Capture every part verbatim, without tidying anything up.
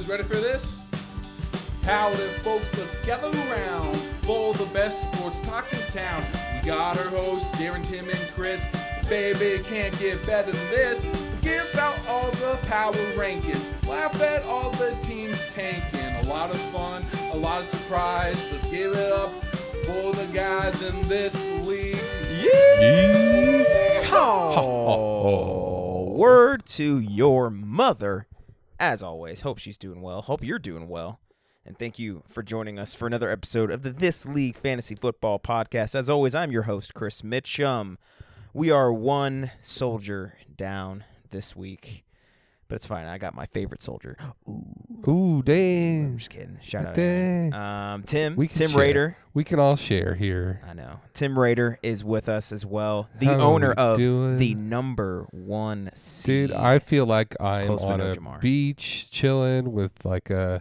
boys ready for this? Howdy, folks, let's gather around for the best sports talk in town. We got our hosts, Darren, Tim, and Chris. Baby, can't get better than this. Give out all the power rankings. Laugh at all the teams tanking. A lot of fun, a lot of surprise. Let's give it up for the guys in this league. Yeah! Oh, word to your mother. As always, hope she's doing well. Hope you're doing well. And thank you for joining us for another episode of the This League Fantasy Football Podcast. As always, I'm your host, Chris Mitchum. We are one soldier down this week, but it's fine. I got my favorite soldier. Ooh, Ooh damn. I'm just kidding. Shout out Dang. to um, Tim. We can Tim share. Rader. We can all share here. I know. Tim Rader is with us as well. The How owner we of doing? the number one seed. Dude, I feel like I'm Close to on no a Jamar. beach chilling with like a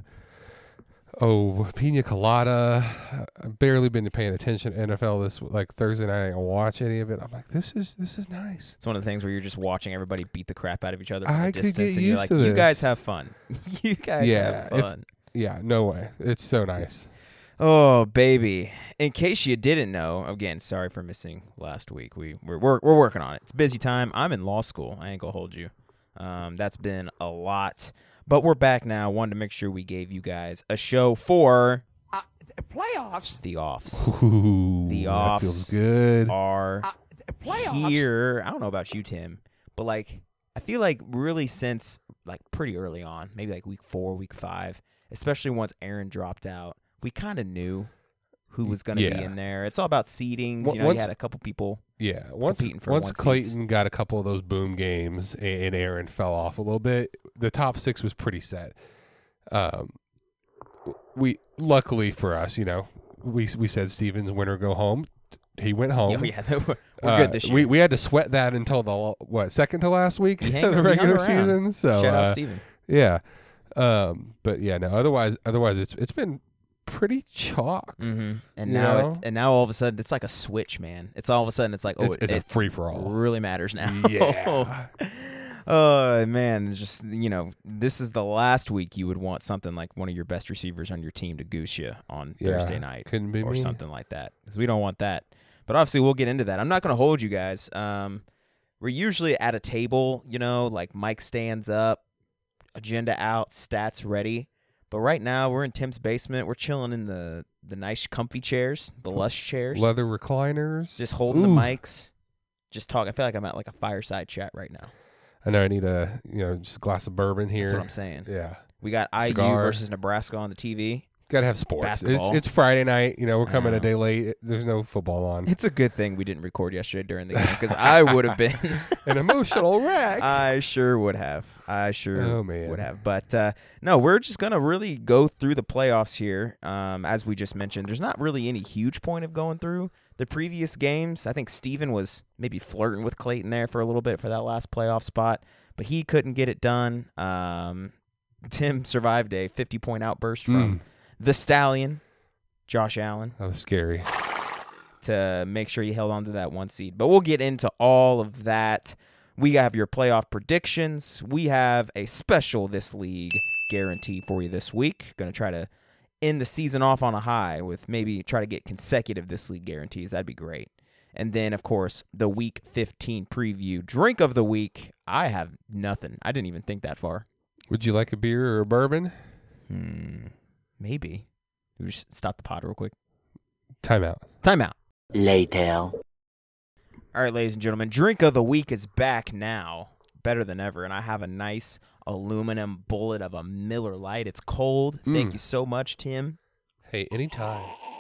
oh pina colada. I've barely been paying attention to N F L this like Thursday night. I didn't watch any of it. I'm like, this is this is nice. It's one of the things where you're just watching everybody beat the crap out of each other from I a could distance, get and you're used like, to you guys this. have fun. you guys Yeah, have if- fun. Yeah, no way. It's so nice. Oh, baby. In case you didn't know, again, sorry for missing last week. We, we're, we're, we're working on it. It's busy time. I'm in law school. I ain't going to hold you. Um, that's been a lot. But we're back now. Wanted to make sure we gave you guys a show for Uh, playoffs? the offs. Ooh, The that offs feels good. are Uh, playoffs? here. I don't know about you, Tim, but like I feel like really since like pretty early on, maybe like week four, week five, especially once Aaron dropped out, we kind of knew who was going to Yeah. be in there. It's all about seeding. Once- You know, you had a couple people. Yeah, once competing for once one Clayton seeds. got a couple of those boom games and, and Aaron fell off a little bit, the top six was pretty set. Um, we luckily for us, you know, we we said Stevens winner go home. He went home. Oh, yeah, we're we're Uh, good this year. We we had to sweat that until the what second to last week He of hung- the he hung regular around. season. So Shout out uh, Steven. yeah, um, but yeah, no. Otherwise, otherwise, it's it's been pretty chalk. Mm-hmm. And You now know? it's and now all of a sudden it's like a switch, man. It's all of a sudden it's like oh, it's it, it's it a free for all. really matters now. Yeah. Oh man, it's just you know, this is the last week you would want something like one of your best receivers on your team to goose you on Yeah, Thursday night couldn't be or me. something like that, because we don't want that. But obviously, we'll get into that. I'm not going to hold you guys. Um, we're usually at a table, you know, like Mike stands up, agenda out, stats ready. But right now, we're in Tim's basement. We're chilling in the the nice, comfy chairs, the lush chairs, Leather recliners. just holding Ooh. the mics, just talking. I feel like I'm at like a fireside chat right now. I know I need a you know just a glass of bourbon here. That's what I'm saying. Yeah, We got I U Cigar. versus Nebraska on the T V. gotta have sports. It's Basketball. it's Friday night. You know we're I coming know. a day late. There's no football on. It's a good thing we didn't record yesterday during the game, because I would have been. An emotional wreck. I sure would have. I sure Oh, man. would have. But uh, no, we're just going to really go through the playoffs here. Um, as we just mentioned, there's not really any huge point of going through the previous games. I think Steven was maybe flirting with Clayton there for a little bit for that last playoff spot, but he couldn't get it done. Um, Tim survived a fifty-point outburst from Mm, the Stallion, Josh Allen, that was scary. to make sure he held on to that one seed. But we'll get into all of that. We have your playoff predictions. We have a special This League guarantee for you this week. Going to try to end the season off on a high with maybe try to get consecutive This League guarantees. That'd be great. And then, of course, the Week fifteen preview. Drink of the week. I have nothing. I didn't even think that far. Would you like a beer or a bourbon? Hmm. Maybe. We just stop the pod real quick. Timeout. Timeout. Later. All right, ladies and gentlemen, drink of the week is back now, better than ever, and I have a nice aluminum bullet of a Miller Lite. It's cold. Thank Mm. you so much, Tim. Hey, anytime.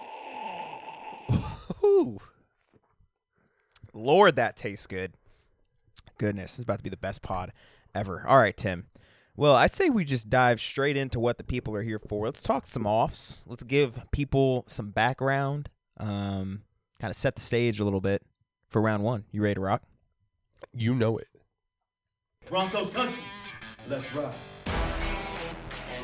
Lord, that tastes good. Goodness, this is about to be the best pod ever. All right, Tim. Well, I say we just dive straight into what the people are here for. Let's talk some offs. Let's give people some background, um, kind of set the stage a little bit for round one. You ready to rock? You know it. Broncos country. Let's ride.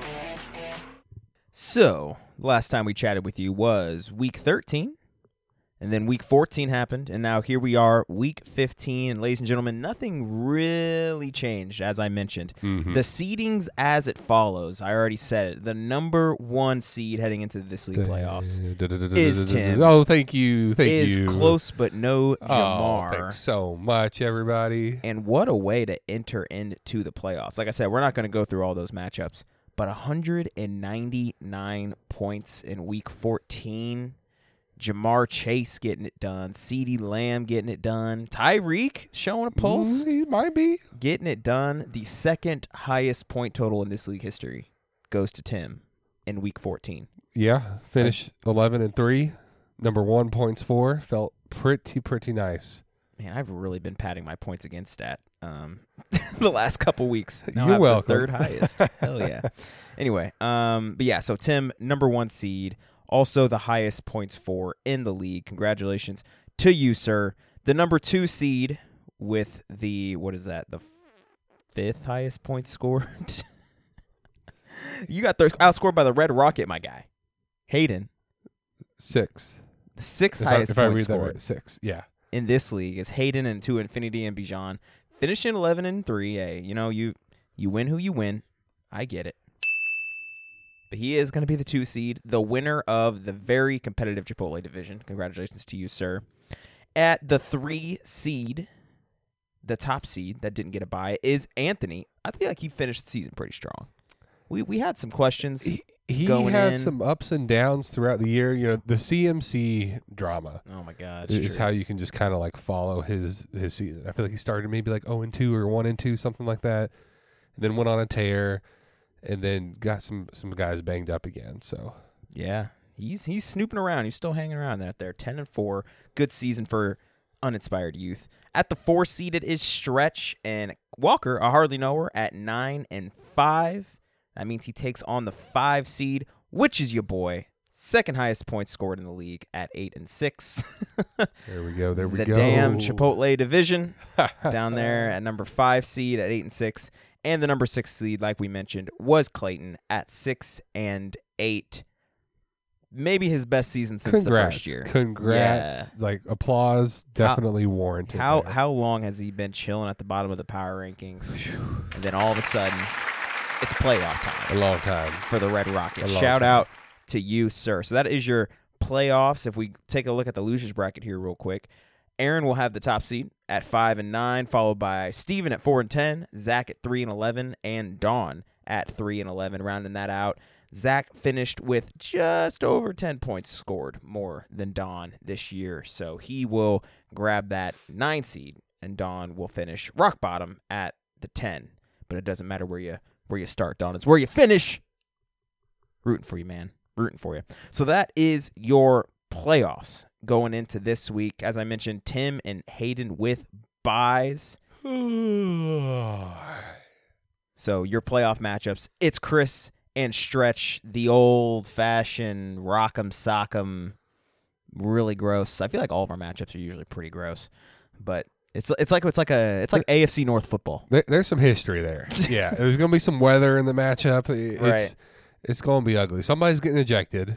So, the last time we chatted with you was week thirteen, And then week fourteen happened, and now here we are, week fifteen. And ladies and gentlemen, nothing really changed, as I mentioned. Mm-hmm. The seedings as it follows. I already said it. The number one seed heading into this league playoffs is Tim. Oh, thank you. Thank is you. close but no Oh, Jamar. thanks so much, everybody. And what a way to enter into the playoffs. Like I said, we're not going to go through all those matchups, but one hundred ninety-nine points in week fourteen. Jamar Chase getting it done. CeeDee Lamb getting it done. Tyreek showing a pulse. Mm, he might be. Getting it done. The second highest point total in this league history goes to Tim in week fourteen. Yeah, finished eleven and three. Number one points for. Felt pretty, pretty nice. Man, I've really been patting my points against stat um, the last couple weeks. Now You're I'm welcome. The third highest. Hell yeah. Anyway, um, but yeah, so Tim, number one seed, also the highest points for in the league. Congratulations to you, sir. The number two seed with the, what is that, the fifth highest points scored? You got thir- outscored by the Red Rocket, my guy. Hayden, Six. the sixth If, I, highest if I points read that scored right, six. Yeah. in this league is Hayden and To Infinity and Bijan. Finishing eleven and three. Hey, you know, you you win who you win. I get it. But he is going to be the two seed, the winner of the very competitive Chipotle division. Congratulations to you, sir. At the three seed, the top seed that didn't get a bye is Anthony. I feel like he finished the season pretty strong. We we had some questions. He, he going had in. some ups and downs throughout the year. You know, the C M C drama Oh my God, is how you can just kind of like follow his his season. I feel like he started maybe like zero and two or one and two, something like that, and then went on a tear, and then got some some guys banged up again. So yeah, he's he's snooping around. He's still hanging around out there. Ten and four, good season for uninspired youth. At the four seeded is Stretch and Walker, a hardly knower, at nine and five. That means he takes on the five seed, which is your boy. Second highest points scored in the league at eight and six. there we go. There we the go. The damn Chipotle division down there at number five seed at eight and six, and the number six seed, like we mentioned, was Clayton at six and eight. Maybe his best season since Congrats. the first year. Congrats. Yeah. Like, applause definitely how, warranted. How there. how long has he been chilling at the bottom of the power rankings? And then all of a sudden, it's playoff time. A long time. For the Red Rocket. long Shout time. out to you, sir. So that is your playoffs. If we take a look at the losers bracket here real quick, Aaron will have the top seed at five and nine, followed by Steven at four and ten, Zach at three and eleven, and Dawn at three and eleven. Rounding that out, Zach finished with just over ten points scored more than Dawn this year. So he will grab that nine seed, and Dawn will finish rock bottom at the ten. But it doesn't matter where you where you start, Dawn. It's where you finish. Rooting for you, man. Rooting for you. So that is your playoffs going into this week. As I mentioned, Tim and Hayden with buys. So your playoff matchups, it's Chris and Stretch, the old-fashioned rock'em sock'em, really gross. I feel like all of our matchups are usually pretty gross, but it's it's like it's like a it's like A F C North football. There, there's some history there. Yeah, there's gonna be some weather in the matchup. It's, Right. It's gonna be ugly. Somebody's getting ejected.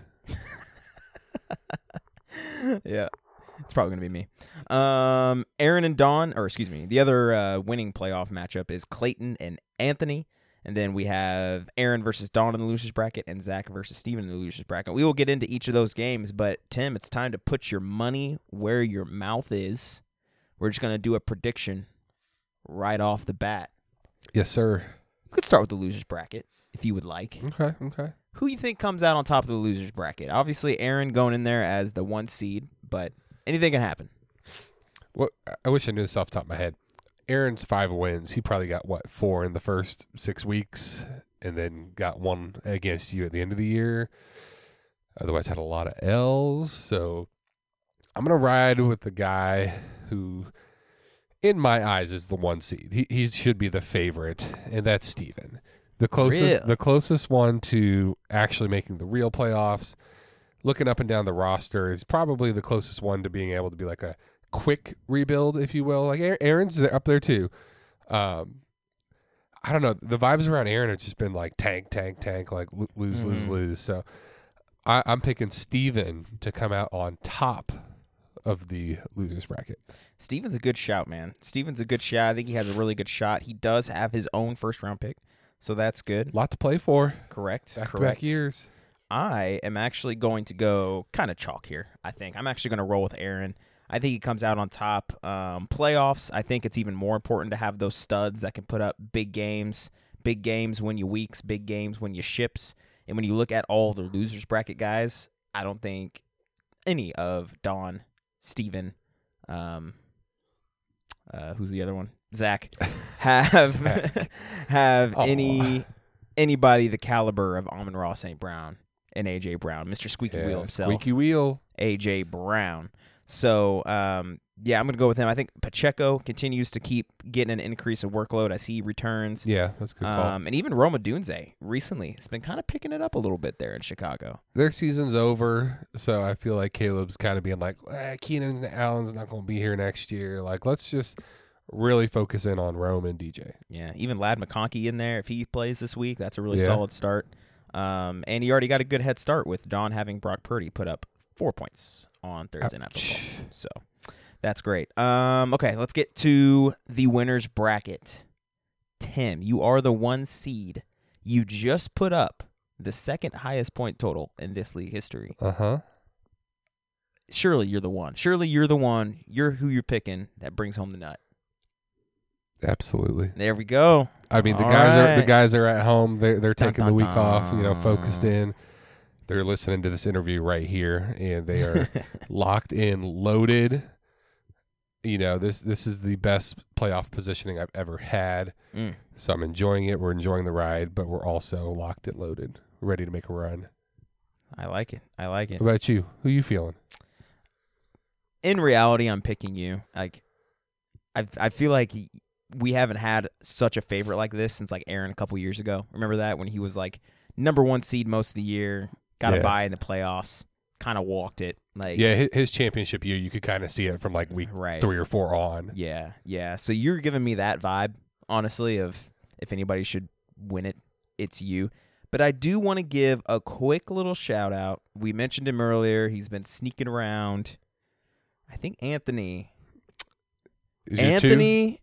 Yeah, it's probably gonna be me. Um, Aaron and Dawn, or excuse me, the other uh, winning playoff matchup is Clayton and Anthony, and then we have Aaron versus Dawn in the losers bracket, and Zach versus Steven in the losers bracket. We will get into each of those games, but Tim, it's time to put your money where your mouth is. We're just gonna do a prediction right off the bat. Yes, sir. We could start with the losers bracket if you would like. Okay, okay. Who you think comes out on top of the losers bracket? Obviously, Aaron going in there as the one seed, but anything can happen. Well, I wish I knew this off the top of my head. Aaron's five wins. He probably got, what, four in the first six weeks, and then got one against you at the end of the year. Otherwise, had a lot of L's. So I'm going to ride with the guy who, in my eyes, is the one seed. He he should be the favorite, and that's Steven. The closest, Really? the closest one to actually making the real playoffs. Looking up and down the roster is probably the closest one to being able to be like a quick rebuild, if you will. Like Aaron's up there too. Um, I don't know. The vibes around Aaron have just been like tank, tank, tank, like lo- lose, Mm-hmm. lose, lose. So I, I'm picking Steven to come out on top of the losers bracket. Steven's a good shout, man. Steven's a good shout. I think he has a really good shot. He does have his own first round pick, so that's good. A lot to play for. Correct. Back correct. to back years. I am actually going to go kind of chalk here, I think. I'm actually going to roll with Aaron. I think he comes out on top. Um, playoffs, I think it's even more important to have those studs that can put up big games. Big games win you weeks, big games win you ships. And when you look at all the losers bracket guys, I don't think any of Don, Steven, um, uh, who's the other one? Zach, have Zach. have Aw. any anybody the caliber of Amon-Ra Saint Brown and A J Brown, Mister Squeaky Yeah, Wheel himself. Squeaky wheel. A J Brown. So, um, yeah, I'm going to go with him. I think Pacheco continues to keep getting an increase of workload as he returns. Yeah, that's a good call. Um, and even Roma Dunze recently has been kind of picking it up a little bit there in Chicago. Their season's over, so I feel like Caleb's kind of being like, eh, Keenan Allen's not going to be here next year. Like, let's just really focus in on Rome and D J. Yeah, even Lad McConkey in there, if he plays this week, that's a really Yeah. solid start. Um, and he already got a good head start with Don having Brock Purdy put up four points on Thursday Night Ouch. Football. So that's great. Um, okay, let's get to the winner's bracket. Tim, you are the one seed. You just put up the second highest point total in this league history. Uh-huh. Surely you're the one. Surely you're the one. You're who you're picking that brings home the nut. Absolutely. There we go. I mean, the All guys are the right. guys are at home. They're they're Dun, taking dun, the week off, you know, dun. focused in. They're listening to this interview right here, and they are locked in, loaded. You know, this this is the best playoff positioning I've ever had. Mm. So I'm enjoying it. We're enjoying the ride, but we're also locked and loaded, ready to make a run. I like it. I like it. What about you? Who you feeling? In reality, I'm picking you. Like, I I feel like we haven't had such a favorite like this since like Aaron a couple years ago. Remember that when he was like number one seed most of the year, got Yeah. a bye in the playoffs, kind of walked it. Like, Yeah, his, his championship year, you could kind of see it from like week right. three or four on. Yeah, yeah. So you're giving me that vibe, honestly, of if anybody should win it, it's you. But I do want to give a quick little shout out. We mentioned him earlier. He's been sneaking around. I think Anthony. Is your two? Anthony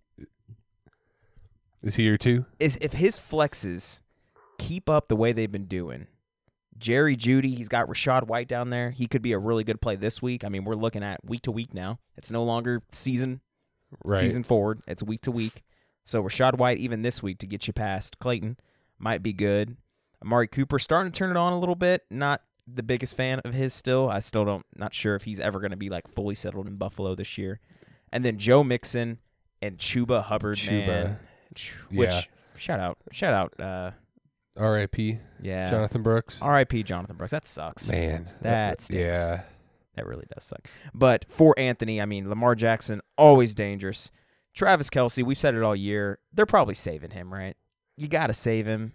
Is he your two? is if his flexes keep up the way they've been doing. Jerry Jeudy, he's got Rashad White down there. He could be a really good play this week. I mean, we're looking at week to week now. It's no longer season Right. season forward. It's week to week. So Rashad White, even this week, to get you past Clayton, might be good. Amari Cooper starting to turn it on a little bit. Not the biggest fan of his still. I still don't, not sure if he's ever going to be like fully settled in Buffalo this year. And then Joe Mixon and Chuba Hubbard, Chuba. man. Which, Yeah. shout out, shout out, uh, R I P yeah. Jonathan Brooks. R I P Jonathan Brooks. That sucks. Man. That stinks. Yeah. That really does suck. But for Anthony, I mean, Lamar Jackson, always dangerous. Travis Kelce, we've said it all year. They're probably saving him, right? You got to save him.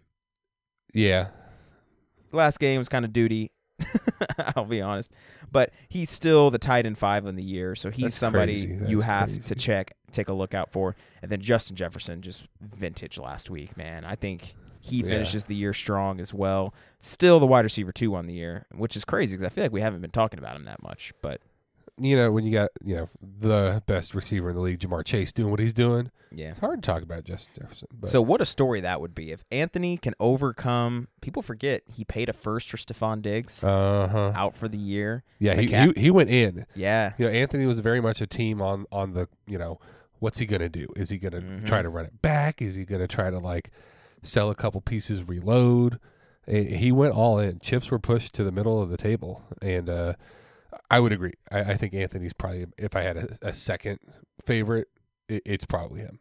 Yeah. Last game was kind of duty. I'll be honest. But he's still the tight end five in the year, so he's That's somebody crazy. you That's have crazy. to check, take a look out for. And then Justin Jefferson, just vintage last week, man. I think he Yeah. finishes the year strong as well. Still the wide receiver two on the year, which is crazy because I feel like we haven't been talking about him that much. But You know, when you got, you know, the best receiver in the league, Jamar Chase, doing what he's doing, yeah. it's hard to talk about Justin Jefferson. But So what a story that would be if Anthony can overcome. People forget he paid a first for Stephon Diggs uh-huh. out for the year. Yeah, he, McCa- he he went in. Yeah, You know, Anthony was very much a team on on the, you know, what's he going to do? Is he going to Mhm. try to run it back? Is he going to try to, like, sell a couple pieces, reload? Eh, He went all in. Chips were pushed to the middle of the table. And uh, I would agree. I, I think Anthony's probably, if I had a, a second favorite, it, it's probably him.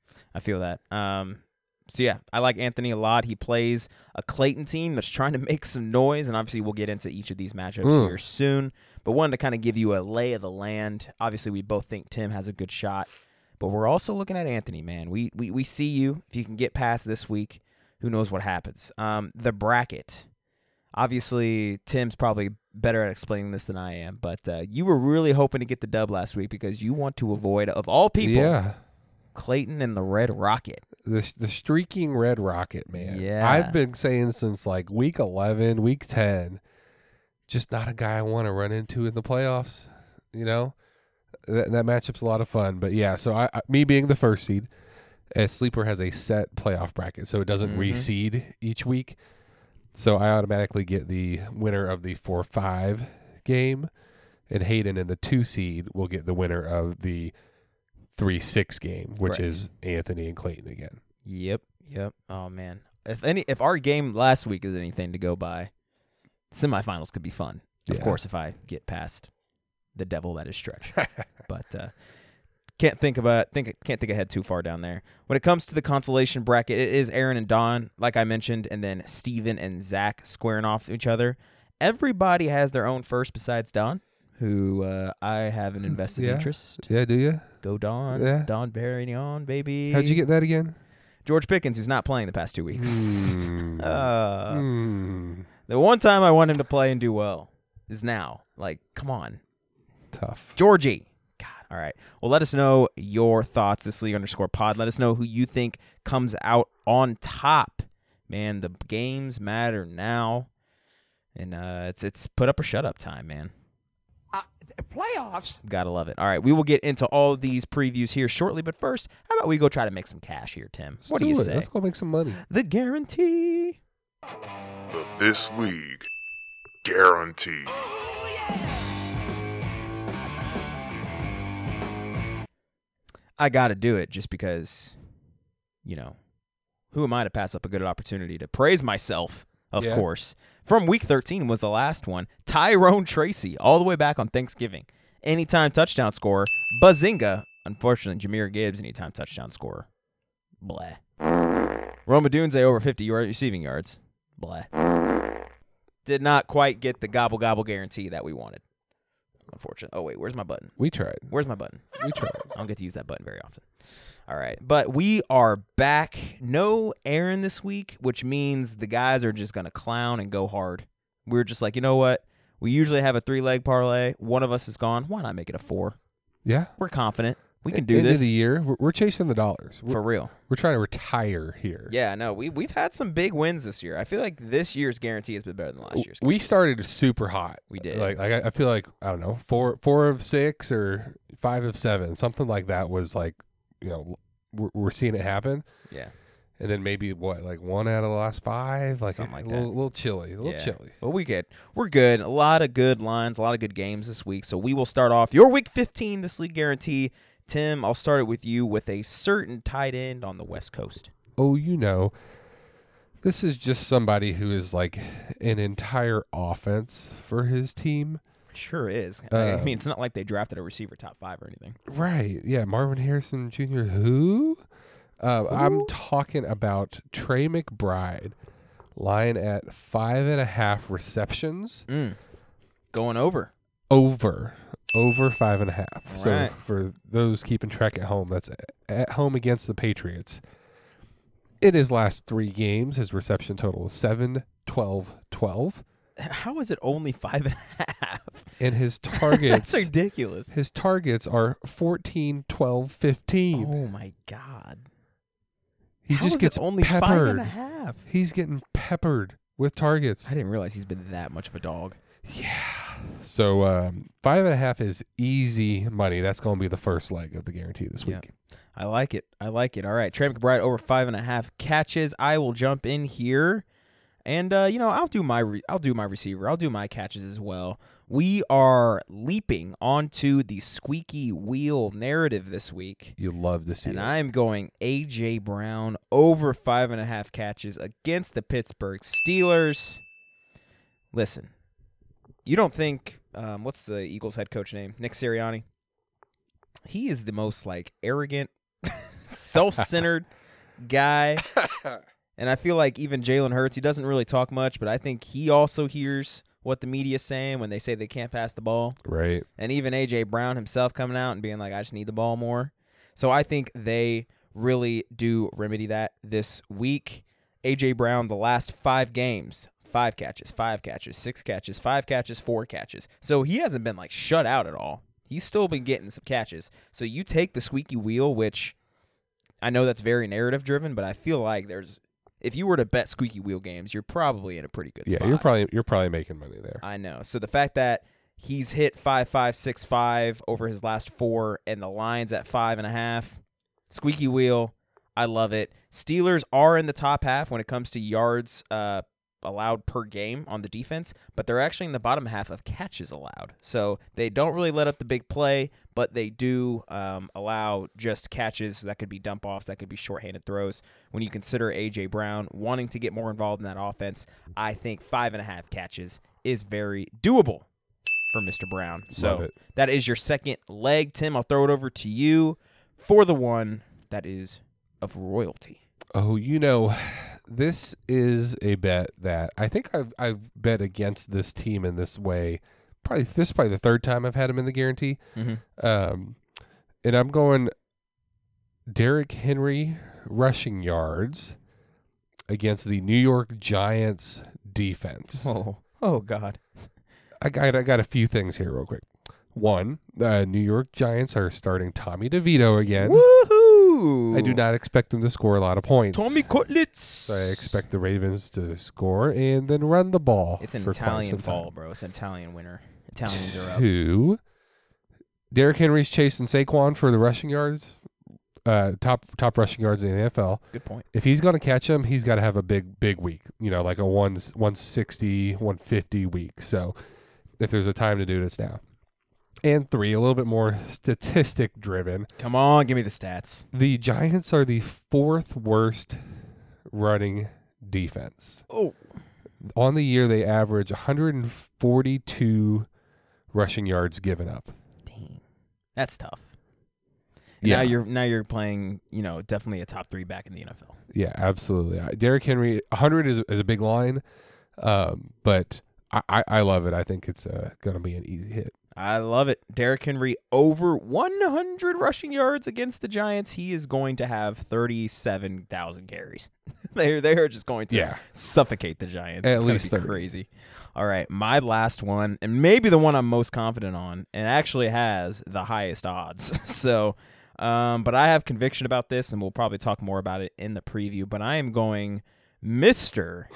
I feel that. Um, so yeah, I like Anthony a lot. He plays a Clayton team that's trying to make some noise, and obviously we'll get into each of these matchups Mm. here soon. But wanted to kind of give you a lay of the land. Obviously, we both think Tim has a good shot, but we're also looking at Anthony. Man, we we we see you. If you can get past this week, who knows what happens? Um, the bracket. Obviously, Tim's probably better at explaining this than I am, but uh, you were really hoping to get the dub last week because you want to avoid, of all people, Yeah. Clayton and the Red Rocket. The the streaking Red Rocket, man. Yeah. I've been saying since like week eleven, week ten, just not a guy I want to run into in the playoffs. You know, that, that matchup's a lot of fun. But yeah, so I, I me being the first seed, a Sleeper has a set playoff bracket, so it doesn't Mhm. reseed each week. So I automatically get the winner of the four five game, and Hayden in the two seed will get the winner of the three six game, which Correct. is Anthony and Clayton again. Yep, yep. Oh man, if any, if our game last week is anything to go by, semifinals could be fun. Of Yeah. course, if I get past the devil that is Stretch, but uh, can't think about think can't think ahead too far down there. When it comes to the consolation bracket, it is Aaron and Don, like I mentioned, and then Steven and Zach squaring off each other. Everybody has their own first besides Don, who uh, I have an invested Yeah. interest. Yeah, do you? Go Don, Yeah. Don Perignon, baby. How'd you get that again? George Pickens, who's not playing the past two weeks. Hmm. uh, Hmm. The one time I want him to play and do well is now. Like, come on, Tough. Georgie. God, all right. Well, let us know your thoughts. This league underscore pod. Let us know who you think comes out on top. Man, the games matter now, and uh, it's it's put up or shut up time, man. Uh, playoffs? Gotta love it. All right, we will get into all of these previews here shortly, but first, how about we go try to make some cash here, Tim? Let's What do you it. say? Let's go make some money. The guarantee. The This League Guarantee. I got to do it just because, you know, who am I to pass up a good opportunity to praise myself, of Yeah. course. From week thirteen was the last one. Tyrone Tracy, all the way back on Thanksgiving. Anytime touchdown scorer. Bazinga. Unfortunately, Jahmyr Gibbs, anytime touchdown scorer. Blah. Roma Dunze over fifty yard receiving yards. Blah. Did not quite get the gobble gobble guarantee that we wanted. Unfortunately. Oh, wait, where's my button? We tried. Where's my button? We tried. I don't get to use that button very often. All right. But we are back. No Aaron this week, which means the guys are just going to clown and go hard. We're just like, you know what? We usually have a three-leg parlay. One of us is gone. Why not make it a four? Yeah. We're confident. We can do End this of the year. We're, we're chasing the dollars. We're, for real. we're trying to retire here. Yeah, no, we, we've had some big wins this year. I feel like this year's guarantee has been better than last year's. We started super hot. We did. Like, like I I feel like I don't know, four four of six or five of seven, something like that was like, you know, we're, we're seeing it happen. Yeah. And then maybe what, like one out of the last five, like Something like a that. little, little chilly, a little Yeah. chilly. Well, we good. We're good. A lot of good lines, a lot of good games this week. So we will start off your week fifteen, this league guarantee. Tim, I'll start it with you with a certain tight end on the West Coast. Oh, you know, this is just somebody who is like an entire offense for his team. Sure is. Uh, I mean, it's not like they drafted a receiver top five or anything. Right. Yeah. Marvin Harrison Junior Who? Uh, I'm talking about Trey McBride, lying at five and a half receptions Mm. Going over. over. Over five and a half. All so right. for those keeping track at home, that's at home against the Patriots. In his last three games, his reception total is seven, twelve, twelve. How is it only five and a half? And his targets That's ridiculous. his targets are fourteen, twelve, fifteen. Oh, my God. he How just is gets it only peppered. five and a half? He's getting peppered with targets. I didn't realize he's been that much of a dog. Yeah. So um, five and a half is easy money. That's going to be the first leg of the guarantee this Yeah. week. I like it. I like it. All right. Trey McBride over five and a half catches. I will jump in here. And uh, you know, I'll do my re- I'll do my receiver. I'll do my catches as well. We are leaping onto the squeaky wheel narrative this week. You love to see And it. I'm going A J Brown over five and a half catches against the Pittsburgh Steelers. Listen, you don't think um, what's the Eagles head coach name? Nick Sirianni. He is the most like arrogant, self-centered guy. And I feel like even Jalen Hurts, he doesn't really talk much, but I think he also hears what the media's saying when they say they can't pass the ball. Right. And even A J Brown himself coming out and being like, I just need the ball more. So I think they really do remedy that this week. A J Brown, the last five games, five catches, five catches, six catches, five catches, four catches. So he hasn't been like shut out at all. He's still been getting some catches. So you take the squeaky wheel, which I know that's very narrative driven, but I feel like there's, if you were to bet squeaky wheel games, you're probably in a pretty good Yeah, spot. you're probably you're probably making money there. I know. So the fact that He's hit five five, six five over his last four, and the line's at five and a half. Squeaky wheel. I love it. Steelers are in the top half when it comes to yards uh, allowed per game on the defense, but they're actually in the bottom half of catches allowed. So they don't really let up the big play, but they do um, allow just catches. That could be dump-offs. That could be shorthanded throws. When you consider A J. Brown wanting to get more involved in that offense, I think five and a half catches is very doable for Mister Brown. So that is your second leg. Tim, I'll throw it over to you for the one that is of royalty. Oh, you know, this is a bet that I think I've I've bet against this team in this way. Probably this is probably the third time I've had him in the guarantee. Mm-hmm. Um, and I'm going Derrick Henry rushing yards against the New York Giants defense. Oh, oh God. I got I got a few things here real quick. One, uh, New York Giants are starting Tommy DeVito again. Woohoo! I do not expect them to score a lot of points. Tommy Cutlets. So I expect the Ravens to score and then run the ball. It's an for quite Italian some fall, time. bro. It's an Italian winner. Italians are up. Two, Derrick Henry's chasing Saquon for the rushing yards, uh, top top rushing yards in the N F L. Good point. If he's going to catch him, he's got to have a big big week. You know, like a one one sixty, one fifty week. So if there's a time to do it, it's now. And three, a little bit more statistic driven. Come on, give me the stats. The Giants are the fourth worst running defense. Oh. On the year, they average one hundred forty-two rushing yards given up. Dang. That's tough. And Yeah. Now you're now you're playing, you know, definitely a top three back in the N F L. Yeah, absolutely. Uh, Derrick Henry, one hundred is, is a big line, um, but I, I, I love it. I think it's uh, going to be an easy hit. I love it. Derrick Henry over one hundred rushing yards against the Giants. He is going to have thirty-seven thousand carries. they they are just going to Yeah. suffocate the Giants. At it's gonna least be thirty. crazy. All right, my last one, and maybe the one I'm most confident on, and actually has the highest odds. so, um, but I have conviction about this, and we'll probably talk more about it in the preview. But I am going Mister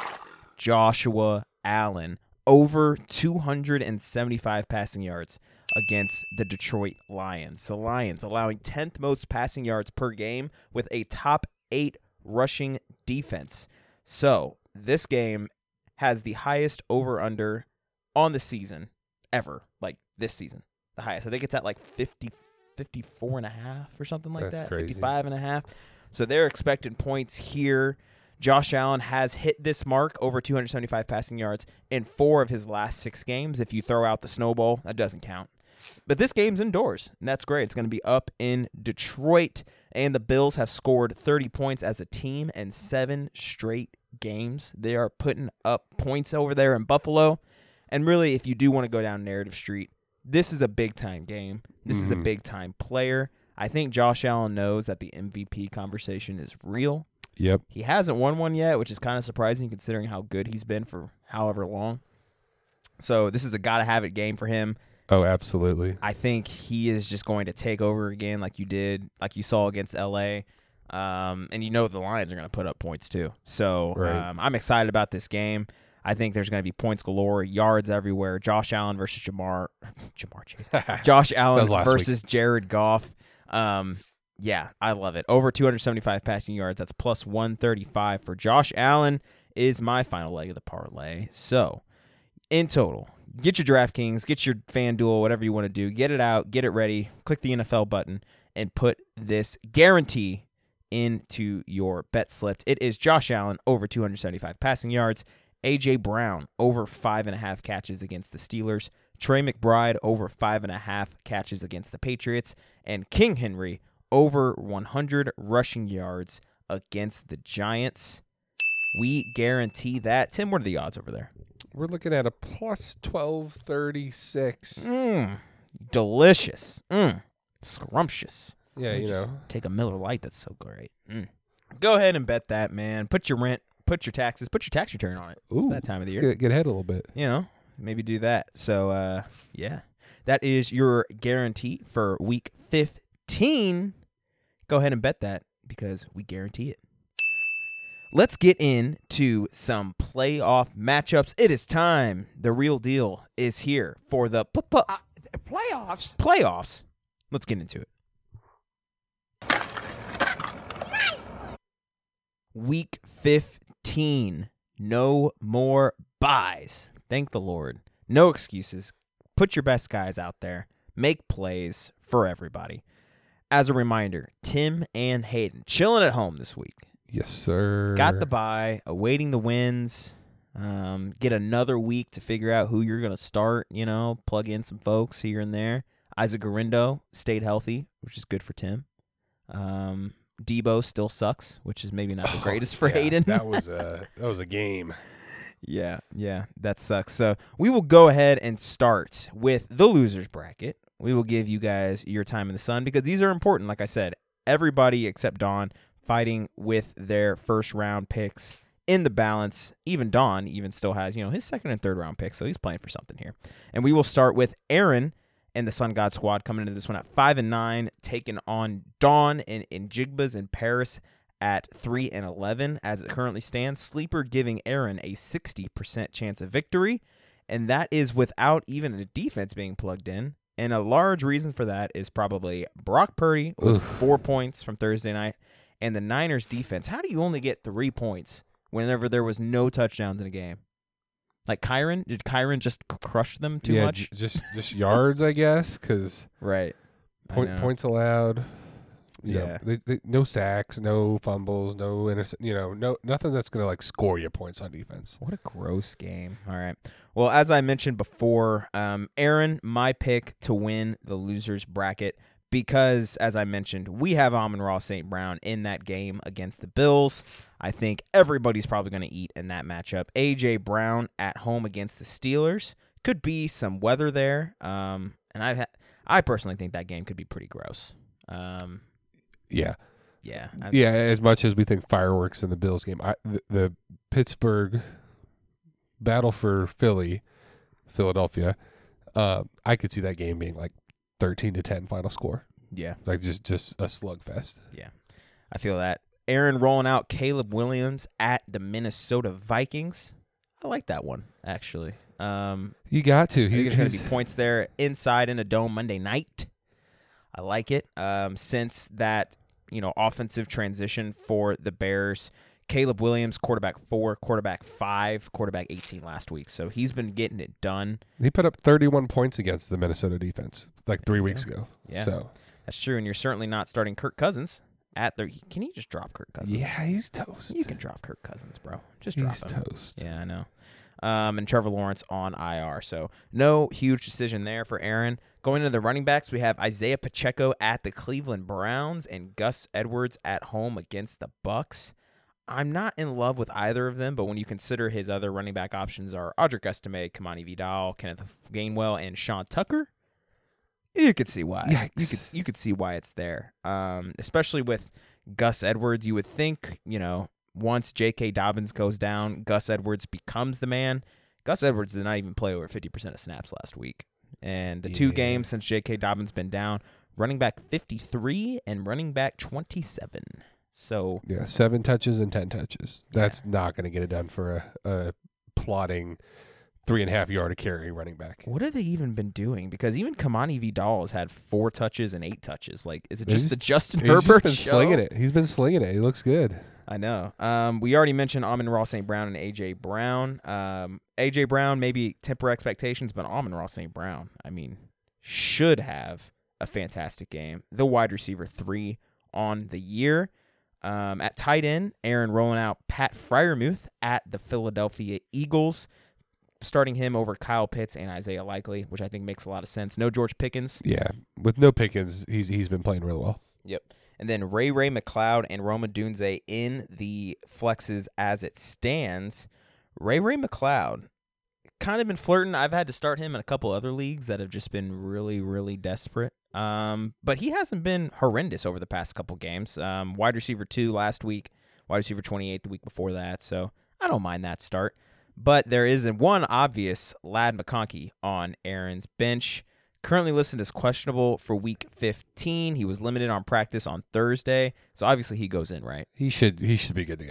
Joshua Allen over two hundred seventy-five passing yards against the Detroit Lions. The Lions allowing tenth most passing yards per game with a top eight rushing defense. So this game has the highest over-under on the season ever, like this season. The highest. I think it's at like fifty, fifty-four and a half or something like That's that. crazy. fifty-five and a half. So they're expecting points here. Josh Allen has hit this mark, over two hundred seventy-five passing yards, in four of his last six games. If you throw out the snowball, that doesn't count. But this game's indoors, and that's great. It's going to be up in Detroit, and the Bills have scored thirty points as a team in seven straight games. They are putting up points over there in Buffalo. And really, if you do want to go down narrative street, this is a big-time game. This mm-hmm. is a big-time player. I think Josh Allen knows that the M V P conversation is real. Yep. He hasn't won one yet, which is kind of surprising considering how good he's been for however long. So this is a gotta-have-it game for him. Oh, absolutely. I think he is just going to take over again like you did, like you saw against L A. Um, and you know the Lions are going to put up points too. So right. um, I'm excited about this game. I think there's going to be points galore, yards everywhere. Josh Allen versus Jamar. Jamar Chase. Josh Allen versus week. Jared Goff. Um, yeah, I love it. Over two hundred seventy-five passing yards. That's plus one thirty-five for Josh Allen is my final leg of the parlay. So in total, get your DraftKings, get your FanDuel, whatever you want to do. Get it out, get it ready. Click the N F L button and put this guarantee into your bet slipped. It is Josh Allen over two hundred seventy-five passing yards. A J. Brown over five and a half catches against the Steelers. Trey McBride over five and a half catches against the Patriots. And King Henry over one hundred rushing yards against the Giants. We guarantee that. Tim, what are the odds over there? We're looking at a plus twelve thirty-six. Mmm. Delicious. Mmm. Scrumptious. Yeah, you Just know. Take a Miller Lite. That's so great. Mm. Go ahead and bet that, man. Put your rent, put your taxes, put your tax return on it. Ooh, it's that time of the year. Get, get ahead a little bit. You know, maybe do that. So, uh, yeah. That is your guarantee for week fifteen. Go ahead and bet that because we guarantee it. let's get into some playoff matchups. It is time. The real deal is here for the p- p- Uh, playoffs? playoffs. Let's get into it. Week fifteen. No more buys. Thank the Lord. No excuses. Put your best guys out there. Make plays for everybody. As a reminder, Tim and Hayden chilling at home this week. Yes, sir. Got the bye, awaiting the wins. Um, get another week to figure out who you're going to start, you know, plug in some folks here and there. Isaac Garindo stayed healthy, which is good for Tim. Um, Debo still sucks, which is maybe not the greatest for Yeah, Hayden. that was a that was a game. Yeah, yeah, that sucks. So we will go ahead and start with the losers bracket. We will give you guys your time in the sun because these are important. Like I said, everybody except Dawn fighting with their first round picks in the balance. Even Dawn even still has, you know, his second and third round picks, so he's playing for something here. And we will start with Aaron and the Sun God Squad coming into this one at five and nine, taking on Dawn and, and Jigbas in Paris at three and eleven as it currently stands. Sleeper giving Aaron a sixty percent chance of victory, and that is without even a defense being plugged in. And a large reason for that is probably Brock Purdy with Oof. four points from Thursday night and the Niners defense. How do you only get three points whenever there was no touchdowns in a game? Like Kyron, did Kyron just c- crush them too yeah, much? j- just just yards, I guess, because Right. I point, know. points allowed. You know, Yeah. they, they, no sacks, no fumbles, no interce- You know, no nothing that's gonna like score you points on defense. What a gross game. All right. Well, as I mentioned before, um, Aaron, my pick to win the losers bracket because, as I mentioned, we have Amon-Ra Saint Brown in that game against the Bills. I think everybody's probably going to eat in that matchup. A J. Brown at home against the Steelers. Could be some weather there. Um, and I've ha- I personally think that game could be pretty gross. Um, Yeah, yeah. I- yeah. As much as we think fireworks in the Bills game, I, the, the Pittsburgh battle for Philly, Philadelphia, uh, I could see that game being like thirteen to ten final score. Yeah. Like just just a slugfest. I feel that. Aaron rolling out Caleb Williams at the Minnesota Vikings. I like that one, actually. Um, You got to. I think He, there's going to he's- be points there inside in a dome Monday night. I like it. Um, since that, you know, offensive transition for the Bears, Caleb Williams, quarterback four, quarterback five, quarterback eighteen last week. So he's been getting it done. he put up thirty-one points against the Minnesota defense like three you weeks go. ago. Yeah. So That's true. And you're certainly not starting Kirk Cousins at their. Can you just drop Kirk Cousins? yeah, he's toast. You can drop Kirk Cousins, bro. Just drop he's him. toast. Yeah, I know. Um, and Trevor Lawrence on I R. So no huge decision there for Aaron. Going into the running backs, we have Isaiah Pacheco at the Cleveland Browns and Gus Edwards at home against the Bucks. I'm not in love with either of them, but when you consider his other running back options are Audric Estime, Kamani Vidal, Kenneth Gainwell, and Sean Tucker, you could see why. Yikes. You could you could see why it's there. Um, especially with Gus Edwards, you would think, you know, once J K. Dobbins goes down, Gus Edwards becomes the man. Gus Edwards did not even play over fifty percent of snaps last week. And the two Yeah. games since J K. Dobbins been down, running back fifty-three and running back twenty-seven. So, Yeah, seven touches and ten touches. That's not going to get it done for a, a plotting three and a half yard a carry running back. what have they even been doing? Because even Kamani Vidal has had four touches and eight touches. Like, is it He's- just the Justin He's Herbert just been show? slinging it. He's been slinging it. He looks good. I know. Um, we already mentioned Amon-Ra Saint Brown and A J. Brown. Um, A J. Brown, maybe temper expectations, but Amon-Ra Saint Brown, I mean, should have a fantastic game. The wide receiver three on the year. Um, at tight end, Aaron rolling out Pat Freiermuth at the Philadelphia Eagles, starting him over Kyle Pitts and Isaiah Likely, which I think makes a lot of sense. No George Pickens. Yeah, with no Pickens, he's he's been playing real well. Yep. And then Ray Ray McLeod and Roma Dunze in the flexes as it stands. Ray Ray McLeod, kind of been flirting. I've had to start him in a couple other leagues that have just been really, really desperate. Um, but he hasn't been horrendous over the past couple games. Um, wide receiver two last week, wide receiver twenty-eight the week before that. So I don't mind that start. But there is one obvious Ladd McConkey on Aaron's bench. Currently listed as questionable for week fifteen. He was limited on practice on Thursday. So obviously he goes in, right? He should he should be good to go.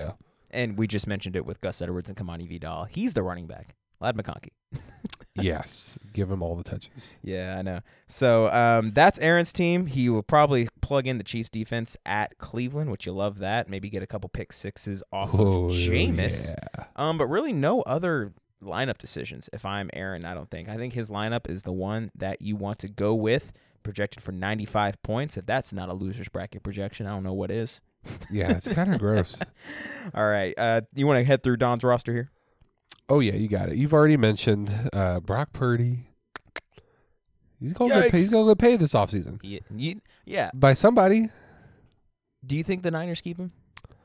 And we just mentioned it with Gus Edwards and Kamani Vidal. He's the running back. Ladd McConkey. Yes, give him all the touches. Yeah, I know. So um, that's Aaron's team. He will probably plug in the Chiefs defense at Cleveland, which you love that. Maybe get a couple pick sixes off Oh, of Jameis. yeah. Um, but really no other lineup decisions if I'm Aaron, I don't think. I think his lineup is the one that you want to go with, projected for ninety-five points. If that's not a loser's bracket projection, I don't know what is. Yeah, it's kind of gross. All right. Uh, you want to head through Don's roster here? Oh, yeah, you got it. You've already mentioned uh, Brock Purdy. He's going to get paid, he's Yikes. going to get paid this offseason. Yeah, you, yeah. By somebody. Do you think the Niners keep him?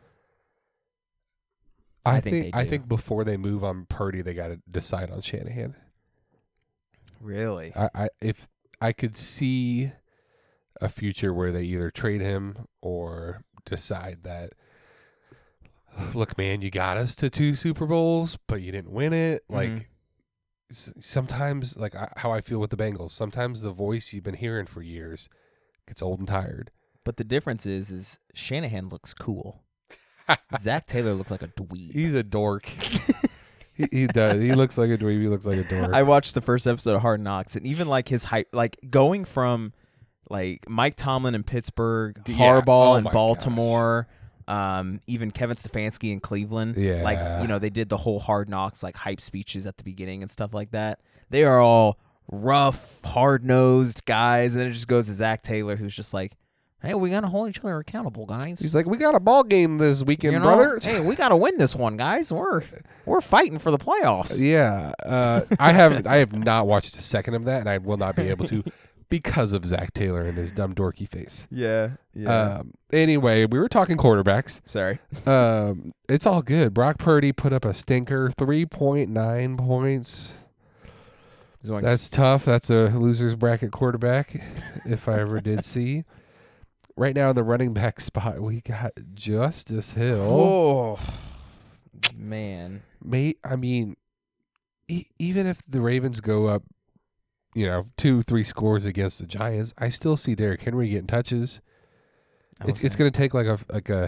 I, I think think they I do. think before they move on Purdy, they got to decide on Shanahan. Really? I, I if I could see a future where they either trade him or decide that, look, man, you got us to two Super Bowls, but you didn't win it. Mhm. Like s- sometimes, like I, how I feel with the Bengals. Sometimes the voice you've been hearing for years gets old and tired. But the difference is, is Shanahan looks cool. Zach Taylor looks like a dweeb. He's a dork. he, he does. He looks like a dweeb. He looks like a dork. I watched the first episode of Hard Knocks, and even like his hype, like going from like Mike Tomlin in Pittsburgh, Yeah. Harbaugh Oh in my Baltimore, um, even Kevin Stefanski in Cleveland. Yeah. Like, you know, they did the whole Hard Knocks like hype speeches at the beginning and stuff like that. They are all rough, hard-nosed guys, and then it just goes to Zach Taylor, who's just like, hey, we got to hold each other accountable, guys. He's like, we got a ball game this weekend, You know, brother. hey, we got to win this one, guys. We're we're fighting for the playoffs. Yeah, uh, I have I have not watched a second of that, and I will not be able to because of Zach Taylor and his dumb dorky face. Yeah, Um, anyway, we were talking quarterbacks. Sorry. Um, it's all good. Brock Purdy put up a stinker, three point nine points. Zoinks. That's tough. That's a loser's bracket quarterback, if I ever did see. Right now in the running back spot, we got Justice Hill. Oh, man. May I mean, e- even if the Ravens go up, you know, two, three scores against the Giants, I still see Derrick Henry getting touches. I will It's it's say. going to take like a like a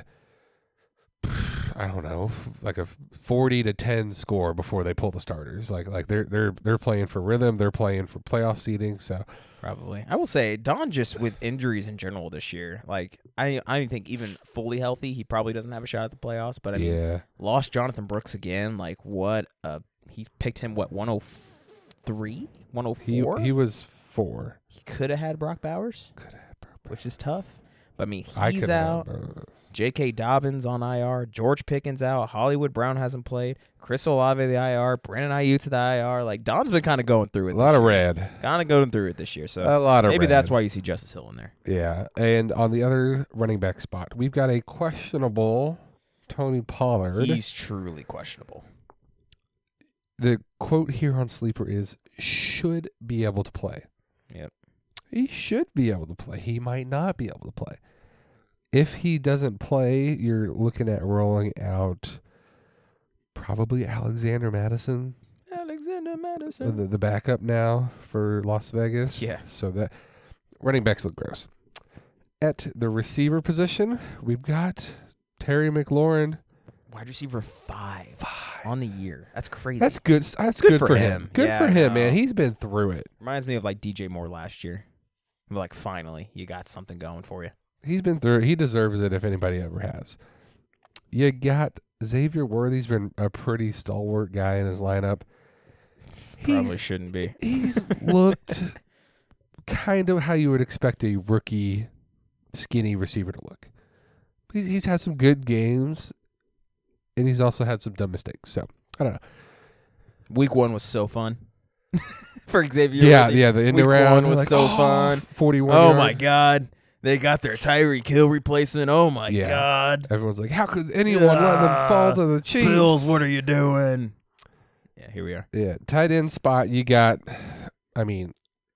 I don't know, like a forty to ten score before they pull the starters. Like like they're they're they're playing for rhythm, they're playing for playoff seeding. So Probably. I will say, Don just with injuries in general this year, like, I I think even fully healthy, he probably doesn't have a shot at the playoffs. But, I mean, yeah, lost Jonathan Brooks again. Like, what a – he picked him, what, one oh three? one oh he four? he was four. He could have had Brock Bowers, Could have, which is tough. But, I mean, I he's could out. have. J K. Dobbins on I R. George Pickens out. Hollywood Brown hasn't played. Chris Olave to the I R. Brandon Ayuk to the I R. Like, Don's been kind of going through it. A lot this of year. red. Kind of going through it this year. So A lot of maybe red. that's why you see Justice Hill in there. Yeah, and on the other running back spot, we've got a questionable Tony Pollard. He's truly questionable. The quote here on Sleeper is, should be able to play. Yep. He should be able to play. He might not be able to play. If he doesn't play, you're looking at rolling out probably Alexander Madison, Alexander Madison. the, the backup now for Las Vegas. Yeah. So that running backs look gross. At the receiver position, we've got Terry McLaurin. Wide receiver five, on the year. That's crazy. That's good. That's Good good, for for him. him. Good Yeah, for I him, know. man. He's been through it. Reminds me of like D J Moore last year. Like, finally, you got something going for you. He's been through it. He deserves it if anybody ever has. You got Xavier Worthy's been a pretty stalwart guy in his lineup. Probably He's, shouldn't be. he's looked kind of how you would expect a rookie skinny receiver to look. He's, he's had some good games, and he's also had some dumb mistakes. So, I don't know. Week one was so fun for Xavier. Yeah, Worthy. yeah, the end Week around one was like, so oh, fun. forty-one Oh, yard. my God. They got their Tyreek Hill replacement. Oh, my Yeah. God. Everyone's like, how could anyone let them fall to the Chiefs? Bills, what are you doing? Yeah, here we are. Yeah, tight end spot, you got, I mean,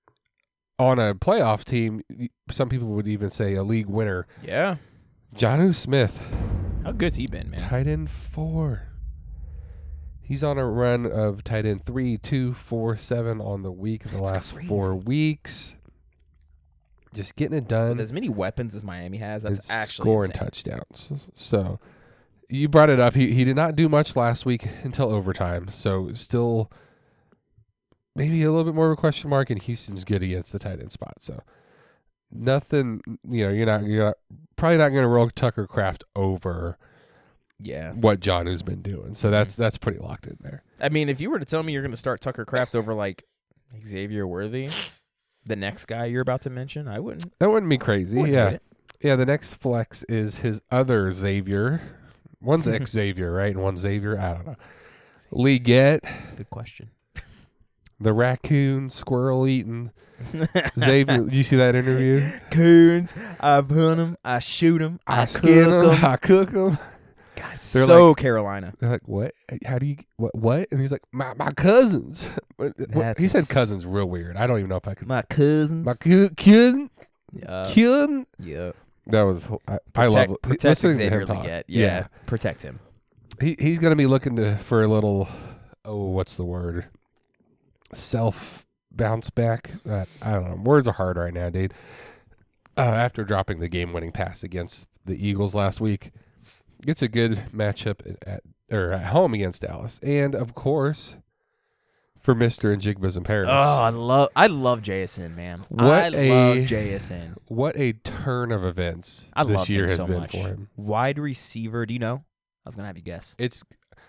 on a playoff team, y- some people would even say a league winner, Yeah. Jonnu Smith, How good's he been, man? tight end four. He's on a run of tight end three, two, four, seven on the week, the That's last crazy. four weeks. Just getting it With done. as many weapons as Miami has, that's and actually scoring insane. touchdowns. So you brought it up. He he did not do much last week until overtime, so still maybe a little bit more of a question mark. And Houston's good against the tight end spot, so nothing. You know, you're not you're not, probably not going to roll Tucker Kraft over. Yeah. What John has been doing, so that's that's pretty locked in there. I mean, if you were to tell me you're going to start Tucker Kraft over like Xavier Worthy, the next guy you're about to mention, I wouldn't. That wouldn't be crazy. wouldn't Yeah, hate it. yeah. The next flex is his other Xavier. One's X Xavier, right, and one's Xavier. I don't know. Lee Gett, That's a good question. the raccoon, squirrel eating Xavier. Did you see that interview? Coons, I hunt them, I shoot them, I, I skin cook them. them. I cook them. God, They're so like- Carolina. They're like, what? How do you what? What? And he's like, my my cousins. What- what- That's he said ins- cousins real weird. I don't even know if I could. My cousins. My cou- cousin, yeah. cousin. yeah. That was I, I Protect, love protect listening to Xavier him talk. Legette. Yeah. yeah. Protect him. He he's gonna be looking to for a little. Oh, what's the word? Self bounce back. Uh, I don't know. Words are hard right now, dude. Uh, after dropping the game-winning pass against the Eagles last week, gets a good matchup at, at or at home against Dallas, and of course, for Mister and Jigba's in Paradise. Oh, I love I love J S N, man. What I a- love J S N. What a turn of events I this love year him has so been much. for him. Wide receiver, do you know? I was gonna have you guess. It's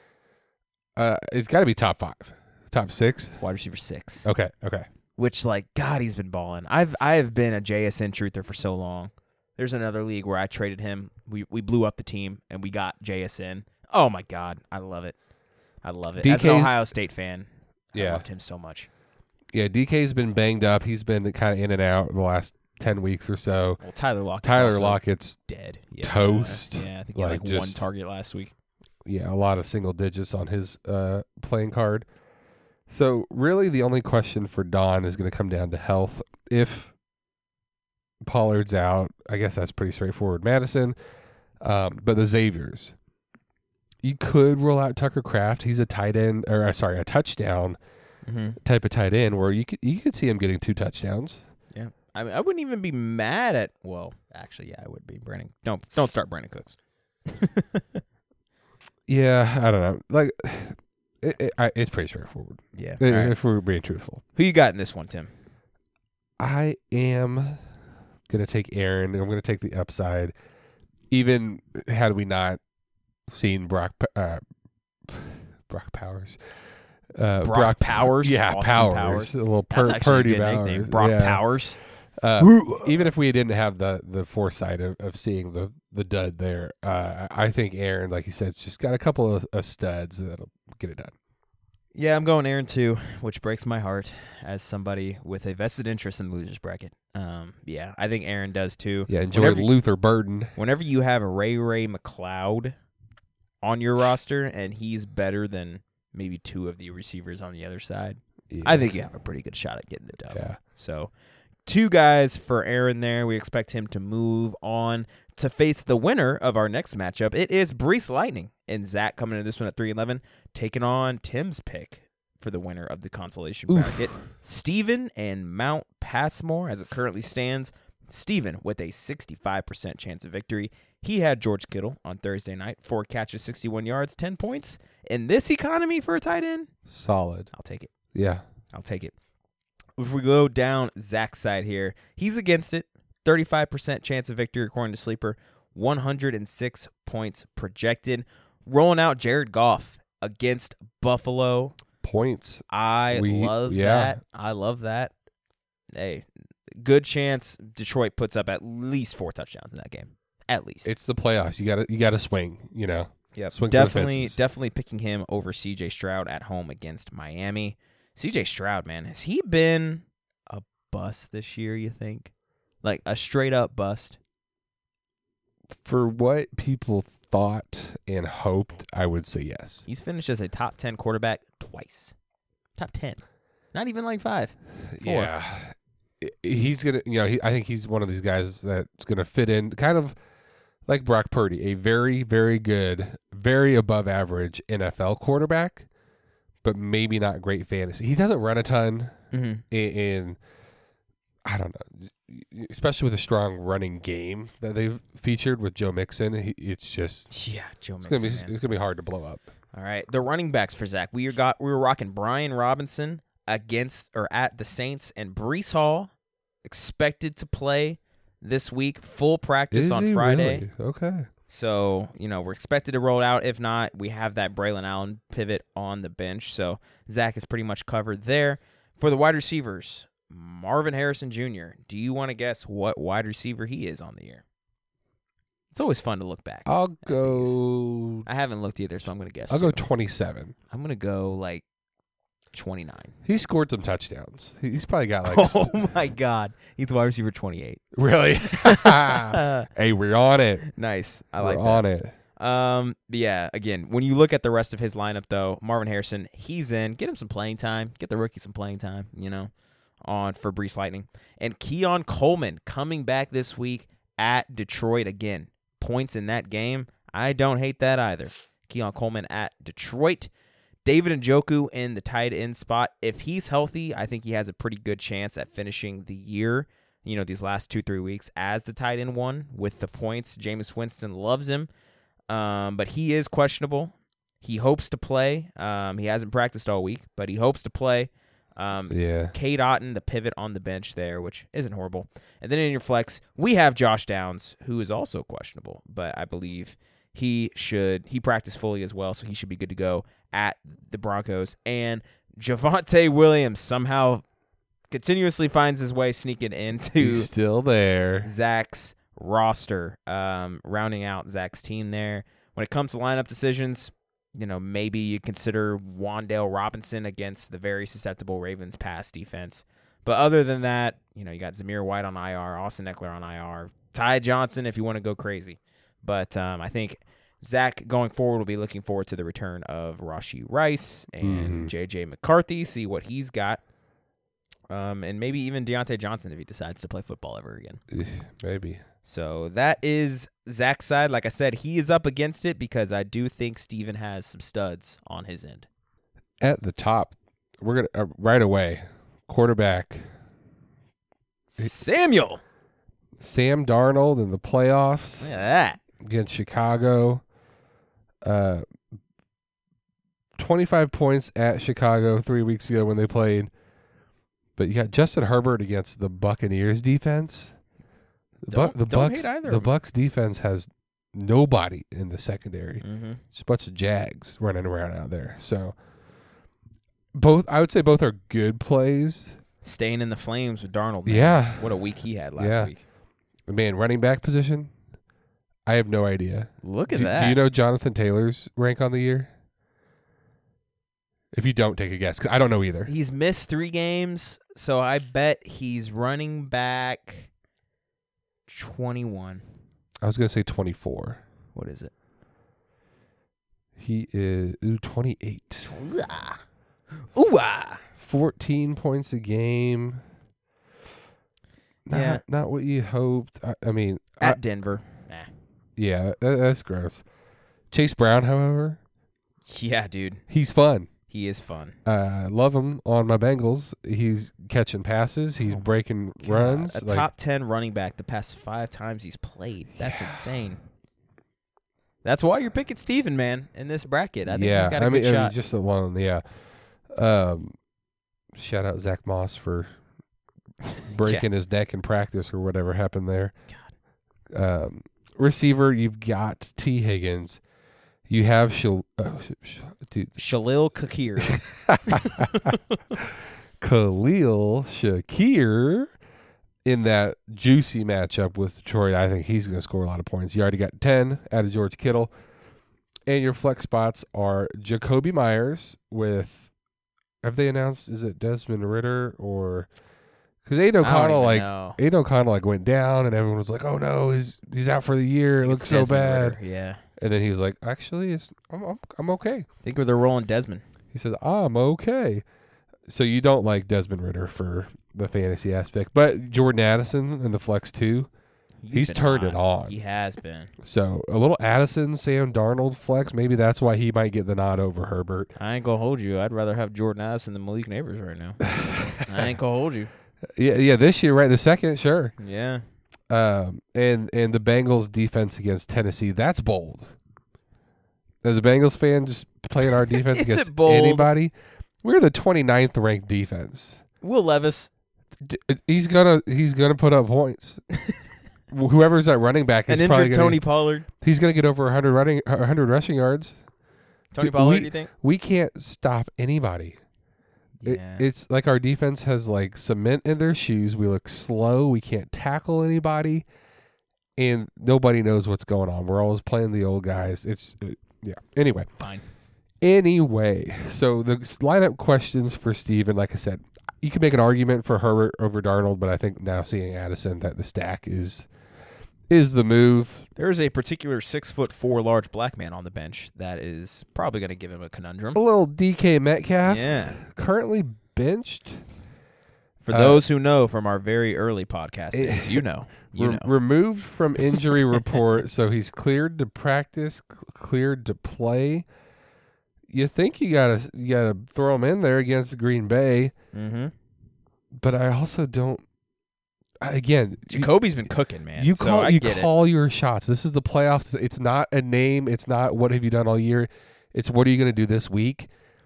uh, it's got to be top five, top six. It's wide receiver six. Okay, okay. Which, like, God, he's been balling. I've I have been a J S N truther for so long. There's another league where I traded him. We we blew up the team and we got J S N. Oh my God, I love it. I love it. As an D K's Ohio State fan, I Yeah. loved him so much. Yeah, D K's been banged up. He's been kind of in and out the last ten weeks or so. Well, Tyler Lockett's Tyler also Lockett's, dead. Yeah. toast. Yeah, I think he had Like, like one just- target last week. yeah, a lot of single digits on his uh, playing card. So really the only question for Don is going to come down to health. If Pollard's out, I guess that's pretty straightforward. Madison, um, but the Xaviers, you could rule out Tucker Kraft. He's a tight end, or uh, sorry, a touchdown Mm-hmm. type of tight end where you could you could see him getting two touchdowns. Yeah, I mean, I wouldn't even be mad at. Well, actually, yeah, I would be. Brandon, don't don't start Brandon Cooks. Yeah, I don't know. Like, it, it, I, it's pretty straightforward. Yeah. i- All right. If we're being truthful, Who you got in this one, Tim? I am gonna take Aaron, and I'm gonna take the upside. Even had we not seen Brock, uh, Brock Powers, uh, Brock Powers? yeah, Austin Powers, Powers. a little That's per, actually Purdy a good Powers, nickname. Brock yeah. Powers. Uh, even if we didn't have the the foresight of, of seeing the the dud there, uh, I think Aaron, like you said, it's just got a couple of, of studs that'll get it done. Yeah, I'm going Aaron too, which breaks my heart as somebody with a vested interest in the losers bracket. Um, yeah, I think Aaron does too. Yeah, enjoy Whenever- Luther Burden. Whenever you have Ray Ray McLeod on your roster and he's better than maybe two of the receivers on the other side, Yeah. I think you have a pretty good shot at getting the dub. Yeah. So, two guys for Aaron there. We expect him to move on to face the winner of our next matchup. It is Brees Lightning and Zach coming into this one at three eleven, taking on Tim's pick for the winner of the consolation Oof. bracket. Steven and Mount Passmore, as it currently stands. Steven with a sixty-five percent chance of victory. He had George Kittle on Thursday night, four catches, sixty-one yards, ten points. In this economy for a tight end, Solid. I'll take it. Yeah. I'll take it. If we go down Zach's side here, he's against it. thirty-five percent chance of victory according to Sleeper. one hundred six points projected. Rolling out Jared Goff against Buffalo. Points. I We- love yeah. that. I love that. Hey, good chance Detroit puts up at least four touchdowns in that game. At least. It's the playoffs. You gotta you gotta swing, you know. Yep. Swing for the definitely, fences. definitely picking him over C J Stroud at home against Miami. C J Stroud, man, has he been a bust this year, you think? Like a straight up bust? For what people thought and hoped, I would say yes. He's finished as a top ten quarterback twice. Top ten. Not even like five. Four. Yeah. I- He's gonna you know, he, I think he's one of these guys that's gonna fit in kind of like Brock Purdy, a very, very good, very above average N F L quarterback, but maybe not great fantasy. He doesn't run a ton. Mm-hmm. And I don't know, especially with a strong running game that they've featured with Joe Mixon. He, it's just Yeah, Joe it's Mixon. gonna be man. it's gonna be hard to blow up. All right, the running backs for Zach. We got we were rocking Brian Robinson against or at the Saints, and Brees Hall expected to play this week, full practice Is on he Friday. really? Okay. So, you know, we're expected to roll it out. If not, we have that Braylon Allen pivot on the bench. So Zach is pretty much covered there. For the wide receivers, Marvin Harrison Junior Do you want to guess what wide receiver he is on the year? It's always fun to look back. I'll at these. go. I haven't looked either, so I'm going to guess. I'll go too. twenty-seven. I'm going to go like twenty-nine. He scored some touchdowns. He- He's probably got like. Oh, my God. He's wide receiver twenty-eight. Really? Hey, we're on it. Nice. I we're like that. on it. Um, but yeah, again, when you look at the rest of his lineup, though, Marvin Harrison, he's in. Get him some playing time. Get the rookie some playing time, you know, on for Brees Lightning. And Keon Coleman coming back this week at Detroit again. Points in that game. I don't hate that either. Keon Coleman at Detroit. David Njoku in the tight end spot. If he's healthy, I think he has a pretty good chance at finishing the year, you know, these last two, three weeks as the tight end one with the points. Jameis Winston loves him. Um, but he is questionable. He hopes to play. Um, he hasn't practiced all week, but he hopes to play. Um, Yeah. Cade Otton, the pivot on the bench there, which isn't horrible. And then in your flex, we have Josh Downs, who is also questionable, but I believe he should, he practiced fully as well, so he should be good to go at the Broncos. And Javonte Williams somehow continuously finds his way sneaking into He's still there. Zach's roster, um, rounding out Zach's team there. When it comes to lineup decisions, you know, maybe you consider Wan'Dale Robinson against the very susceptible Ravens pass defense. But other than that, you know, you got Zamir White on I R, Austin Eckler on I R, Ty Johnson if you want to go crazy. But um, I think Zach going forward will be looking forward to the return of Rashee Rice and Mhm. J J McCarthy, see what he's got. Um, and maybe even Deontay Johnson if he decides to play football ever again. Maybe. So that is Zach's side. Like I said, he is up against it because I do think Steven has some studs on his end. At the top, we're gonna uh, right away. Quarterback Samuel. Sam Darnold in the playoffs Look at that. against Chicago. Uh, twenty-five points at Chicago three weeks ago when they played. But you got Justin Herbert against the Buccaneers defense. The, Don't- Bu- the don't Bucks, hate either the of 'em. Bucks defense has nobody in the secondary. Mm-hmm. It's a bunch of Jags running around out there. So both, I would say, both are good plays. Staying in the flames with Darnold. man. Yeah, What a week he had last Yeah. week. man, running back position. I have no idea. Look at Do, that. do you know Jonathan Taylor's rank on the year? If you don't, take a guess, 'cause I don't know either. He's missed three games, so I bet he's running back twenty-one. I was gonna say twenty-four. What is it? He is ooh, twenty-eight. Ooh ah. Ooh ah. fourteen points a game. Not, Yeah. not what you hoped. I, I mean, At I, Denver. Nah. yeah, that, that's gross. Chase Brown, however, Yeah, dude. he's fun. He is fun. I uh, love him on my Bengals. He's catching passes. He's Oh breaking God, runs. a like- top ten running back the past five times he's played. That's Yeah. insane. That's why you're picking Steven, man, in this bracket. I think yeah, he's got a I good mean, I mean, shot. just alone, yeah. Um, shout out Zach Moss for breaking his neck in practice or whatever happened there. Um, receiver, you've got T. Higgins. You have Shal- oh, sh- sh- dude. Shalil Kakir. Khalil Shakir in that juicy matchup with Detroit. I think he's going to score a lot of points. You already got ten out of George Kittle. And your flex spots are Jacoby Myers with, have they announced, is it Desmond Ritter or, because Aiden I don't O'Connell even like, know. Aiden O'Connell like went down and everyone was like, oh no, he's he's out for the year. It looks It's so Desmond bad. Ritter, Yeah. And then he was like, actually, it's, I'm, I'm I'm okay. I think they're rolling Desmond. He said, I'm okay. So you don't like Desmond Ritter for the fantasy aspect, but Jordan Addison in the flex too. He's been turned it hot. on. He has been. So a little Addison, Sam Darnold flex. Maybe that's why he might get the nod over Herbert. I ain't gonna hold you. I'd rather have Jordan Addison than Malik Neighbors right now. I ain't gonna hold you. Yeah, yeah. This year, right? The second, sure. Yeah. Um, and and the Bengals defense against Tennessee. That's bold. As a Bengals fan, just playing our defense Is against it bold? anybody. We're the twenty-ninth ranked defense. Will Levis. D- he's gonna he's gonna put up points. Whoever's that running back is An probably injured gonna, Tony Pollard. He's gonna get over one hundred running one hundred rushing yards. Tony Dude, Pollard, we, you think? We can't stop anybody. It, Yeah. it's like our defense has like cement in their shoes. We look slow. We can't tackle anybody, and nobody knows what's going on. We're always playing the old guys. It's it, yeah. Anyway, Fine. Anyway, so the lineup questions for Steven, like I said, you can make an argument for Herbert over Darnold, but I think now seeing Addison that the stack is is the move. There is a particular six foot four large black man on the bench that is probably going to give him a conundrum. A little D K Metcalf, Yeah. currently benched. For Uh, those who know from our very early podcast days, you know. You Re- know. removed from injury report, so he's cleared to practice, c- cleared to play. You think you gotta you gotta throw him in there against Green Bay, Mm-hmm. but I also don't. Again, you- Jacoby's been cooking, man. You so call I you get call your shots. This is the playoffs. It's not a name. It's not what have you done all year. It's what are you going to do this week?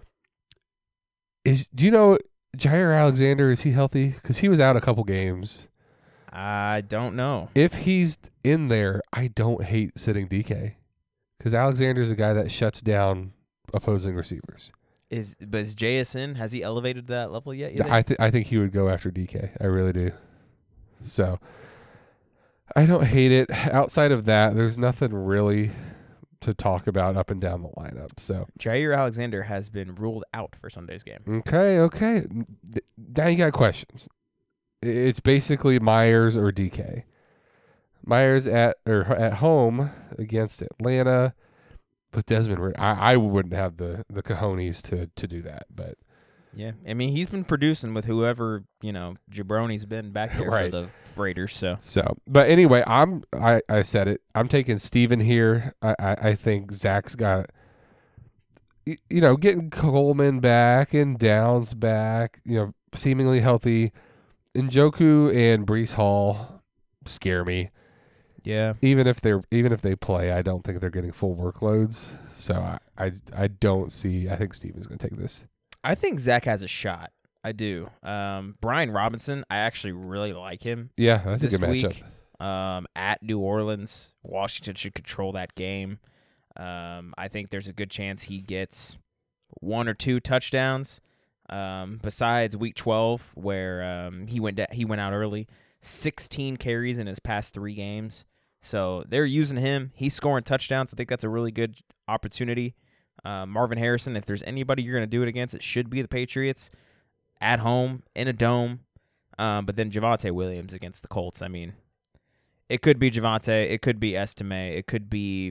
Is do you know Jair Alexander? Is he healthy? Because he was out a couple games. it. I don't know. If he's in there, I don't hate sitting D K because Alexander's a guy that shuts down opposing receivers. Is but is J S N, has he elevated to that level yet? you think? I th- I think he would go after D K. I really do. So I don't hate it. Outside of that, there's nothing really to talk about up and down the lineup. So Jair Alexander has been ruled out for Sunday's game. okay, okay. Now you got questions. It's basically Myers or D K. Myers at or at home against Atlanta. With Desmond, I, I wouldn't have the, the cojones to, to do that, but Yeah, I mean he's been producing with whoever you know Jabroni's been back there Right. for the Raiders. So so. But anyway, I'm I, I said it. I'm taking Steven here. I, I, I think Zach's got, y- you know, getting Coleman back and Downs back. You know, seemingly healthy. Njoku and Brees Hall scare me. yeah, Even if they're even if they play, I don't think they're getting full workloads. So I I, I don't see. I think Steven's going to take this. I think Zach has a shot. I do. Um, Brian Robinson, I actually really like him. Yeah, that's this a good week matchup. um, at New Orleans. Washington should control that game. Um, I think there's a good chance he gets one or two touchdowns. Um, besides week twelve, where um, he went da- he went out early, sixteen carries in his past three games. So they're using him. He's scoring touchdowns. I think that's a really good opportunity. Uh, Marvin Harrison, if there's anybody you're going to do it against, it should be the Patriots at home in a dome. Um, but then Javonte Williams against the Colts. I mean, it could be Javonte. It could be Estime. It could be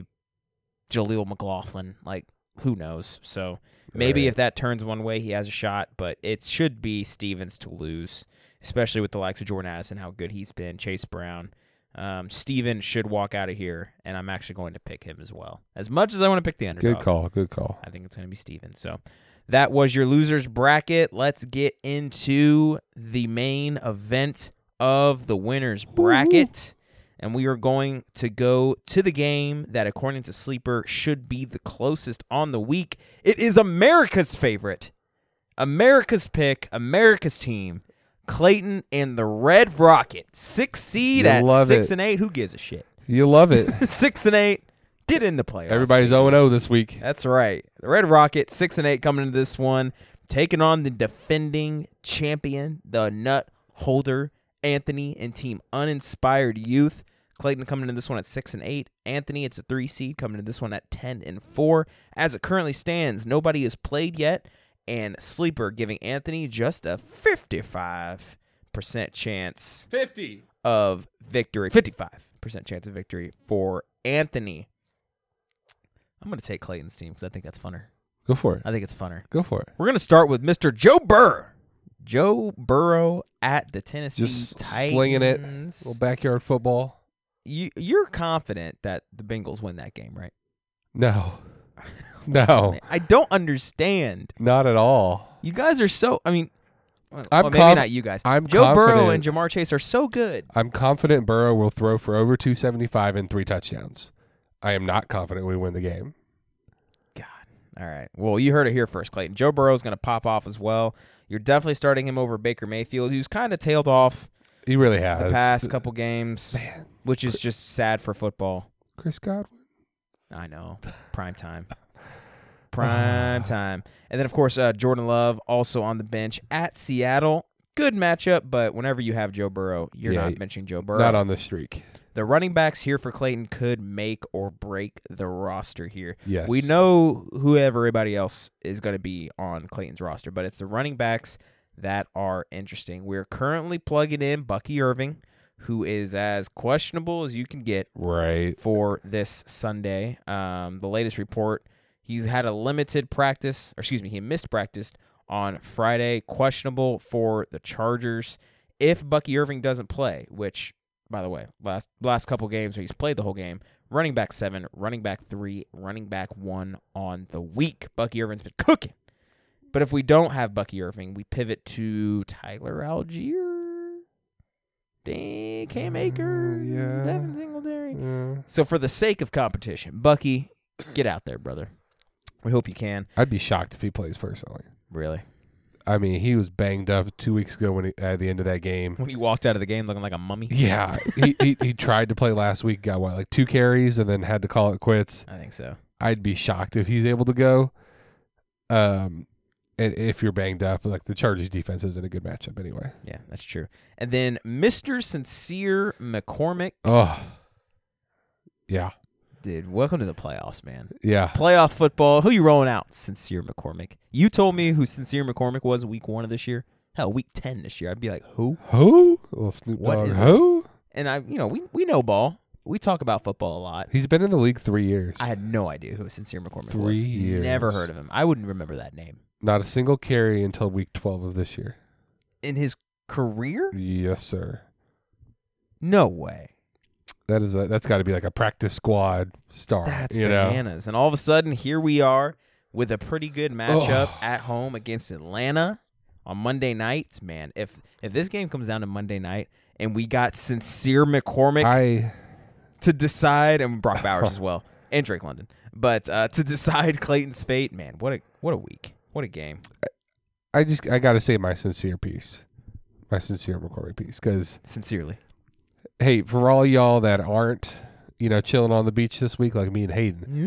Jaleel McLaughlin. Like, who knows? So maybe Right. if that turns one way, he has a shot. But it should be Stevens to lose, especially with the likes of Jordan Addison, how good he's been, Chase Brown. Um, Steven should walk out of here, and I'm actually going to pick him as well. As much as I want to pick the underdog. Good call. Good call. I think it's going to be Steven. So that was your losers bracket. Let's get into the main event of the winners bracket. And we are going to go to the game that, according to Sleeper, should be the closest on the week. It is America's favorite, America's pick, America's team, Clayton and the Red Rocket. Six seed You at love six it. and eight. Who gives a shit? You love it. Six and eight. Get in the playoffs. Everybody's baby. oh and oh this week. That's right. The Red Rocket, six and eight coming into this one, taking on the defending champion, the nut holder, Anthony, and Team Uninspired Youth. Clayton coming into this one at six and eight. Anthony, it's a three seed, coming into this one at ten and four. As it currently stands, nobody has played yet, and Sleeper giving Anthony just a fifty-five percent chance fifty. of victory. fifty-five percent chance of victory for Anthony. I'm going to take Clayton's team because I think that's funner. Go for it. I think it's funner. Go for it. We're going to start with Mister Joe Burrow. Joe Burrow at the Tennessee Just Titans. slinging it. Little backyard football. You, you're confident that the Bengals win that game, right? No. No. I don't understand. Not at all. You guys are so, I mean, Well, I'm well, maybe conf- not you guys. I'm Joe Burrow and confident- Jamar Chase are so good. I'm confident Burrow will throw for over two seventy-five and three touchdowns. I am not confident we win the game. God. All right. Well, you heard it here first, Clayton. Joe Burrow's going to pop off as well. You're definitely starting him over Baker Mayfield, who's kind of tailed off He really has. the past couple games, Man, which is just sad for football. Chris Godwin. I know. Prime time. Prime time. And then, of course, uh, Jordan Love also on the bench at Seattle. Good matchup, but whenever you have Joe Burrow, you're Yeah, not benching Joe Burrow. Not on the streak. The running backs here for Clayton could make or break the roster here. Yes. We know who everybody else is going to be on Clayton's roster, but it's the running backs that are interesting. We're currently plugging in Bucky Irving, who is as questionable as you can get Right. for this Sunday. Um, the latest report, he's had a limited practice, or excuse me, he missed practice on Friday, questionable for the Chargers. If Bucky Irving doesn't play, which, by the way, last last couple games where he's played the whole game, running back seven, running back three, running back one on the week. Bucky Irving's been cooking. But if we don't have Bucky Irving, we pivot to Tyler Algier, Dang, Cam Akers, yeah. Devin Singletary. Yeah. So for the sake of competition, Bucky, get out there, brother. We hope you can. I'd be shocked if he plays personally. Really. I mean, he was banged up two weeks ago when he, at the end of that game. When he walked out of the game looking like a mummy. Yeah, he, he he tried to play last week, got what, like two carries, and then had to call it quits. I think so. I'd be shocked if he's able to go. Um, and if you're banged up, like the Chargers defense isn't a good matchup anyway. Yeah, that's true. And then Mister Sincere McCormick. Oh, yeah, Dude, welcome to the playoffs, man. yeah. Playoff football. Who you rolling out? Sincere McCormick. You told me who Sincere McCormick was week one of this year. Hell, week ten this year. I'd be like, who? Who? Little Snoop What Dogg. is it? Who? And I, you know, we we know ball. We talk about football a lot. He's been in the league three years. I had no idea who Sincere McCormick Three was. years. Never heard of him. I wouldn't remember that name. Not a single carry until week twelve of this year. In his career? Yes, sir. No way. That is a that's got to be like a practice squad star. That's you know? bananas. And all of a sudden, here we are with a pretty good matchup Oh. at home against Atlanta on Monday night. Man, if if this game comes down to Monday night and we got Sincere McCormick I to decide, and Brock Bowers as well, and Drake London, but uh, to decide Clayton's fate, man, what a what a week, what a game. I just I got to say my sincere piece, my sincere McCormick piece, because Sincerely, hey, for all y'all that aren't, you know, chilling on the beach this week like me and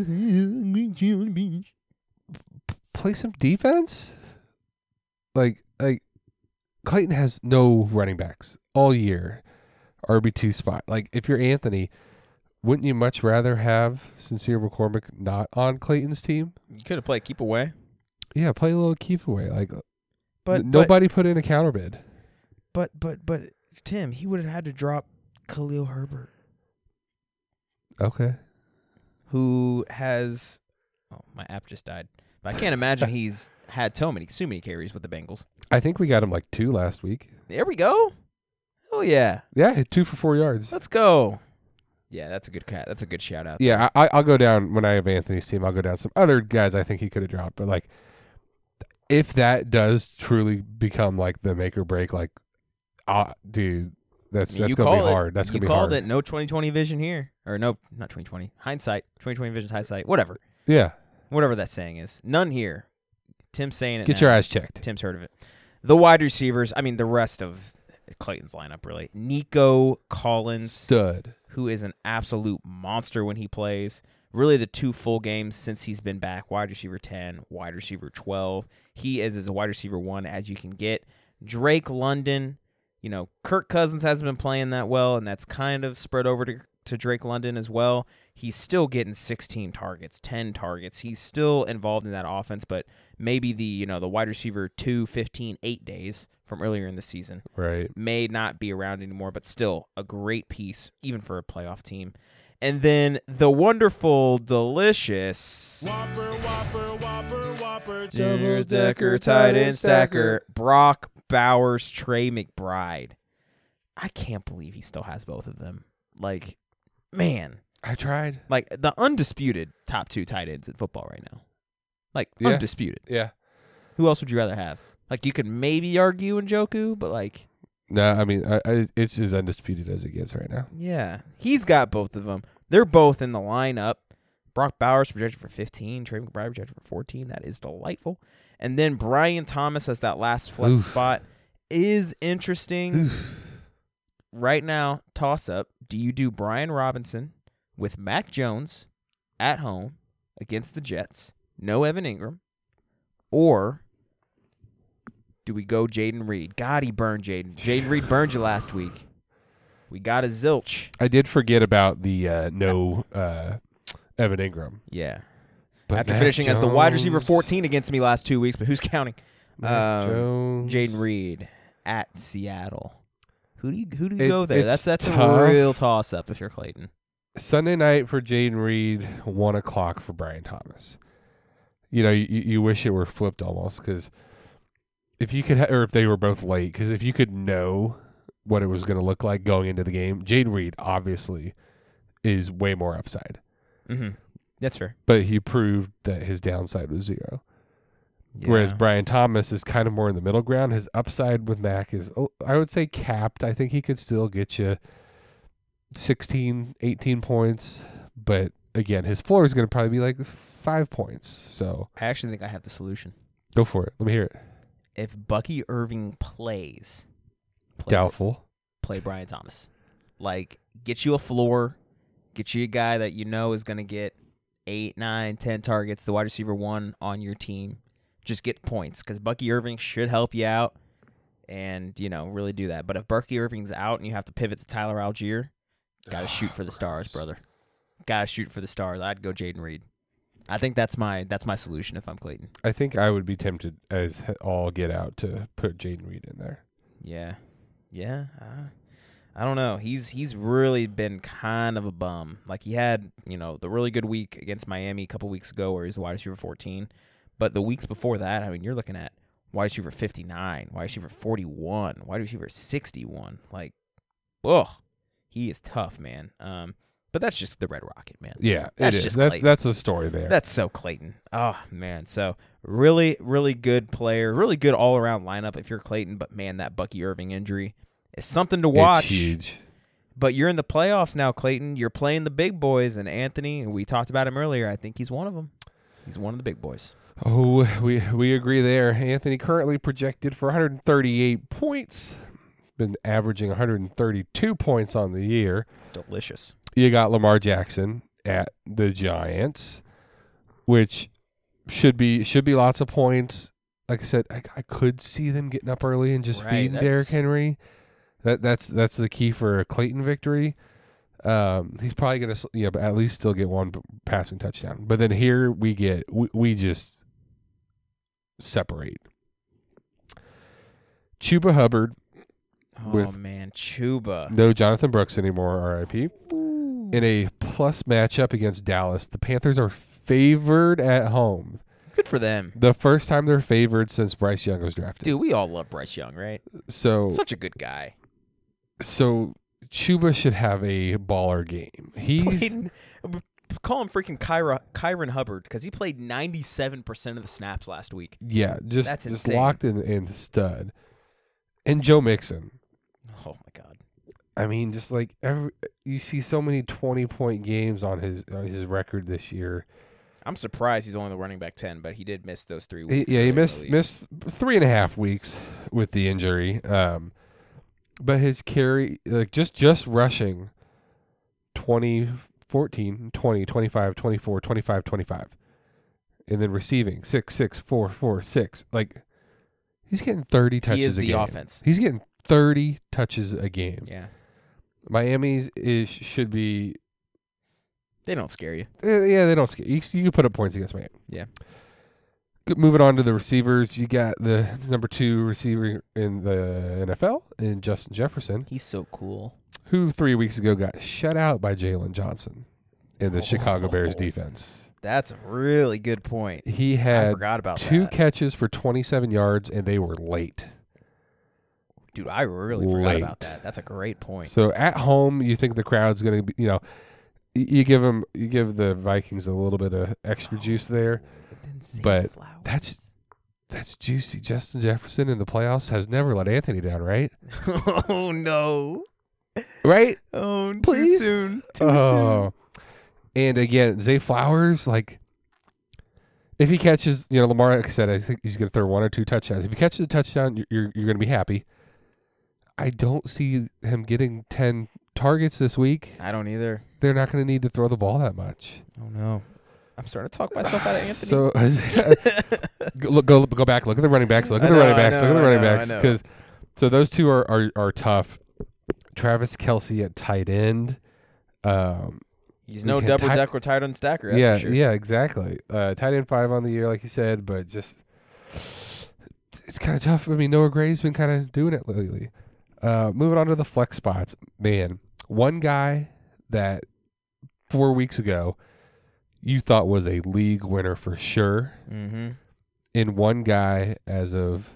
Hayden, play some defense. Like like Clayton has no running backs all year, R B two spot. Like if you're Anthony, wouldn't you much rather have Sincere McCormick not on Clayton's team? you could have played keep away, Yeah, play a little Keith away. Like, but n- nobody put in a counter bid. But but but Tim, he would have had to drop Khalil Herbert, Okay. who has oh my app just died. But I can't imagine he's had so many so many carries with the Bengals. I think we got him like two last week. There we go. Oh yeah, Yeah, hit two for four yards. let's go. Yeah, that's a good cat. That's a good shout out. Yeah, I, I'll go down when I have Anthony's team. I'll go down some other guys I think he could have dropped. But like, if that does truly become like the make or break, like, ah, dude, that's I mean, that's you gonna be called it. hard. That's you gonna be called hard. it. No twenty twenty vision here, or no, not twenty twenty hindsight. twenty twenty vision hindsight. Whatever, Yeah, whatever that saying is. None here. Tim's saying it. get now. your eyes checked. Tim's heard of it. The wide receivers. I mean, the rest of Clayton's lineup really. Nico Collins, Stud. who is an absolute monster when he plays. Really the two full games since he's been back. Wide receiver ten, wide receiver twelve. He is as a wide receiver one as you can get. Drake London, you know, Kirk Cousins hasn't been playing that well, and that's kind of spread over to, to Drake London as well. He's still getting sixteen targets, ten targets. He's still involved in that offense, but maybe the, you know, the wide receiver two, fifteen, eight days from earlier in the season Right. may not be around anymore, but still a great piece, even for a playoff team. And then the wonderful, delicious Whopper, Whopper, Whopper, Whopper, Junior Decker, tight end stacker, Brock Bowers, Trey McBride. I can't believe he still has both of them. Like, man, I tried. like the undisputed top two tight ends in football right now. Like, Yeah. undisputed. Yeah. Who else would you rather have? Like, you could maybe argue Njoku, but, like, No, I mean, I, I, it's as undisputed as it gets right now. yeah, he's got both of them. They're both in the lineup. Brock Bowers projected for fifteen. Trey McBride projected for fourteen. That is delightful. And then Brian Thomas as that last flex Oof. spot is interesting. Right now, toss up. Do you do Brian Robinson with Mac Jones at home against the Jets? No Evan Ingram. Or do we go Jaden Reed? God, he burned Jaden. Jaden Reed burned you last week. We got a zilch. I did forget about the uh, no uh, Evan Ingram. Yeah. But After Mac finishing as the wide receiver Jones- fourteen against me last two weeks, but who's counting? Mac Um, Jones. Jaden Reed at Seattle. Who do you who do you It's- go there? it's That's that's tough. a real toss up if you're Clayton. Sunday night for Jaden Reed, one o'clock for Brian Thomas. You know, you, you wish it were flipped almost because if you could, ha- or if they were both late, because if you could know what it was going to look like going into the game, Jaden Reed obviously is way more upside, Mm-hmm. That's fair. but he proved that his downside was zero. Whereas Yeah. Brian Thomas is kind of more in the middle ground. His upside with Mac is, oh, I would say, capped. I think he could still get you sixteen, eighteen points. But again, his floor is going to probably be like five points. So I actually think I have the solution. go for it. Let me hear it. If Bucky Irving plays, play, Doubtful. play Brian Thomas. Like, get you a floor, get you a guy that you know is going to get eight, nine, ten targets, the wide receiver one on your team. Just get points because Bucky Irving should help you out and, you know, really do that. But if Bucky Irving's out and you have to pivot to Tyler Algier, got to shoot for the stars, brother. Got to shoot for the stars. I'd go Jaden Reed. I think that's my that's my solution if I'm Clayton. I think I would be tempted as he- all get out to put Jaden Reed in there. Yeah. Yeah. Uh, I don't know. He's he's really been kind of a bum. Like, he had, you know, the really good week against Miami a couple weeks ago where he's wide receiver fourteen. But the weeks before that, I mean, you're looking at wide receiver fifty-nine, wide receiver forty-one, wide receiver sixty-one. Like, ugh, he is tough, man. Um, but that's just the Red Rocket, man. Yeah, That's it is. just That's, Clayton. that's the story there. That's so Clayton. Oh, man. So, really, really good player. Really good all-around lineup if you're Clayton. But, man, that Bucky Irving injury is something to watch. It's huge. But you're in the playoffs now, Clayton. You're playing the big boys. And Anthony, we talked about him earlier. I think he's one of them. He's one of the big boys. Oh, we we agree there. Anthony currently projected for one hundred thirty-eight points. Been averaging one hundred thirty-two points on the year. Delicious. You got Lamar Jackson at the Giants, which should be should be lots of points. Like I said, I, I could see them getting up early and just Right, feeding that's- Derrick Henry. That that's that's the key for a Clayton victory. Um, he's probably gonna you know, but at least still get one passing touchdown. But then here we get we, we just separate. Chuba Hubbard, Oh, With- man. Chuba. no Jonathan Brooks anymore, R I P. In a plus matchup against Dallas, the Panthers are favored at home. Good for them. The first time they're favored since Bryce Young was drafted. Dude, we all love Bryce Young, right? So Such a good guy. so Chuba should have a baller game. He's Played, call him freaking Kyra, Kyron Hubbard because he played ninety-seven percent of the snaps last week. yeah, just That's just insane. locked in in the stud. And Joe Mixon. Oh, my God. I mean, just like every you see so many twenty point games on his on his record this year. I'm surprised he's only the running back ten, but he did miss those three He- weeks. yeah, he earlier in the missed league. missed three and a half weeks with the injury. Um, but his carry, like just just rushing, twenty, fourteen, twenty, twenty-five, twenty-four, twenty-five, twenty-five, and then receiving six, six, four, four, six. Like he's getting thirty touches He is a the game. offense. He's getting thirty touches a game. Yeah. Miami's is should be. They don't scare you. Uh, yeah, they don't. Scare. You, you can put up points against Miami. Yeah. Good, moving on to the receivers, you got the number two receiver in the N F L, in Justin Jefferson, He's so cool. who three weeks ago got shut out by Jalen Johnson in the Chicago Bears Oh. defense. That's a really good point. He I had forgot about two that. catches for twenty-seven yards, and they were late. Dude, I really forgot about Late. that. That's a great point. So at home, you think the crowd's going to be, you know, y- you give them, you give the Vikings a little bit of extra juice there. And then Zay but Flowers. That's That's juicy. Justin Jefferson in the playoffs has never let Anthony down, right? Oh no! Right? Oh, Please? too soon. Too Oh. And again, Zay Flowers, like, if he catches, you know, Lamar, like I said, I think he's going to throw one or two touchdowns. If he catches a touchdown, you're you're, you're going to be happy. I don't see him getting ten targets this week. soon. I don't either. They're not going to need to throw the ball that much. Oh no! I'm starting to talk myself out of Anthony. So go, look, go go back. Look at the running backs. Look at I the know, running I backs. know, Look at the I running know, I backs. know. Because so those two are, are are tough. Travis Kelce at tight end. Um, He's no Yeah, double tight- decker tight end stacker. That's yeah, for sure. yeah, exactly. Uh, tight end five on the year, like you said, but just it's kind of tough. I mean, Noah Gray's been kind of doing it lately. Uh, moving on to the flex spots, man. One guy that four weeks ago you thought was a league winner for sure, Mm-hmm. and one guy as of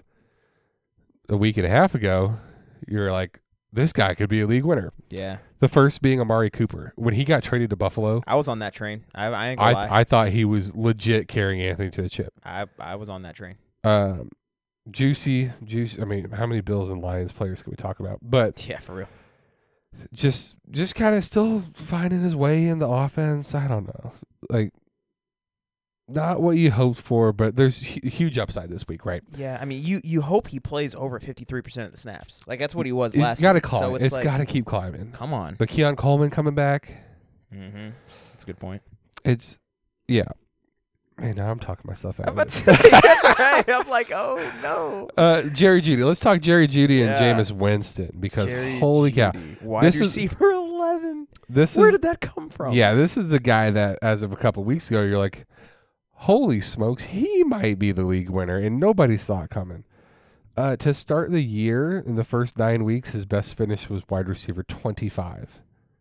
a week and a half ago, you're like, this guy could be a league winner. Yeah. The first being Amari Cooper. When he got traded to Buffalo, I was on that train. I, I ain't gonna I lie. I thought he was legit carrying Anthony to the chip. I I was on that train. Um, juicy, juicy. I mean, how many Bills and Lions players can we talk about? But Yeah, for real. just just kind of still finding his way in the offense. I don't know, like not what you hoped for, but there's hu- huge upside this week, right? Yeah, I mean, you you hope he plays over fifty-three percent of the snaps. Like that's what he was It's last. got to week. climb. So it's it's like, got to keep climbing. come on. But Keon Coleman coming back. Mm-hmm. That's a good point. It's yeah. Man, now I'm talking myself out. I'm of about it. to say, that's right. I'm like, oh no. Uh, Jerry Jeudy. Let's talk Jerry Jeudy and Yeah. Jameis Winston because Jerry holy cow, Jeudy, wide This is- receiver eleven. this Where is did that come from? yeah, this is the guy that as of a couple weeks ago you're like, holy smokes, he might be the league winner, and nobody saw it coming. Uh, to start the year in the first nine weeks, his best finish was wide receiver twenty-five.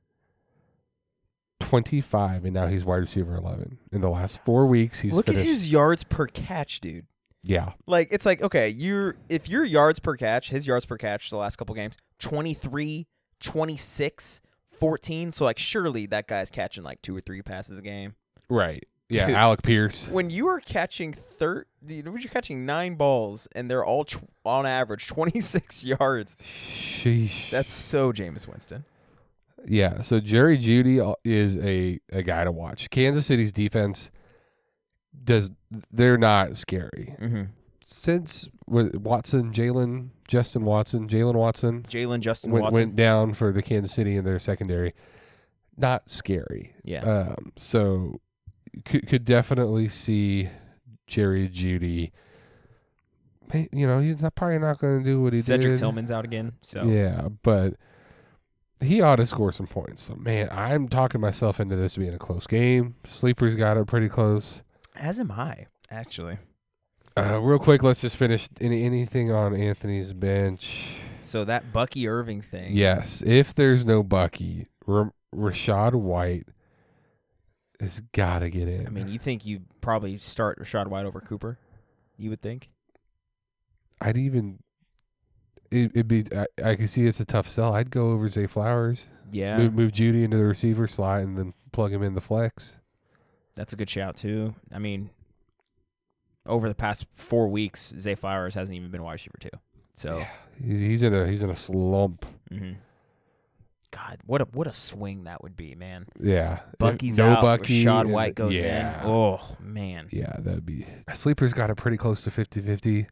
twenty-five, and now he's wide receiver eleven. In the last four weeks, he's Look finished. at his yards per catch, dude. Yeah, Like it's like okay, you're if your yards per catch, his yards per catch the last couple games, twenty-three, twenty-six, fourteen. So like surely that guy's catching like two or three passes a game. right. Yeah, Dude. Alec Pierce. When you are catching thir- dude, when you're catching nine balls and they're all tw- on average twenty-six yards, Sheesh. that's so Jameis Winston. Yeah, so Jerry Jeudy is a, a guy to watch. Kansas City's defense does they're not scary. Mm-hmm. Since what, Watson, Jalen, Justin Watson, Jalen Watson Jalen Justin went, Watson. went down for the Kansas City in their secondary, not scary. yeah. Um, so could could definitely see Jerry Jeudy. Hey, You know, he's not, probably not going to do what he Cedric did. Tillman's out again. So Yeah, but he ought to score some points. So, man, I'm talking myself into this being a close game. Sleeper's got it pretty close. as am I, actually. Uh, real quick, let's just finish any anything on Anthony's bench. So that Bucky Irving thing. Yes, if there's no Bucky, R- Rashad White has got to get in. I mean, you think you probably start Rashad White over Cooper? You would think. I'd even it, it'd be. I, I can see it's a tough sell. I'd go over Zay Flowers. Yeah, Move, move Judy into the receiver slot and then plug him in the flex. that's a good shout too. I mean, over the past four weeks, Zay Flowers hasn't even been wide receiver two. So, Yeah, he's, he's in a he's in a slump. mhm. God, what a what a swing that would be, man. Yeah, Bucky's If no out, Bucky, Rashad and- White goes yeah. in. Oh man, Yeah, that'd be. Sleeper's got it pretty close to fifty-fifty.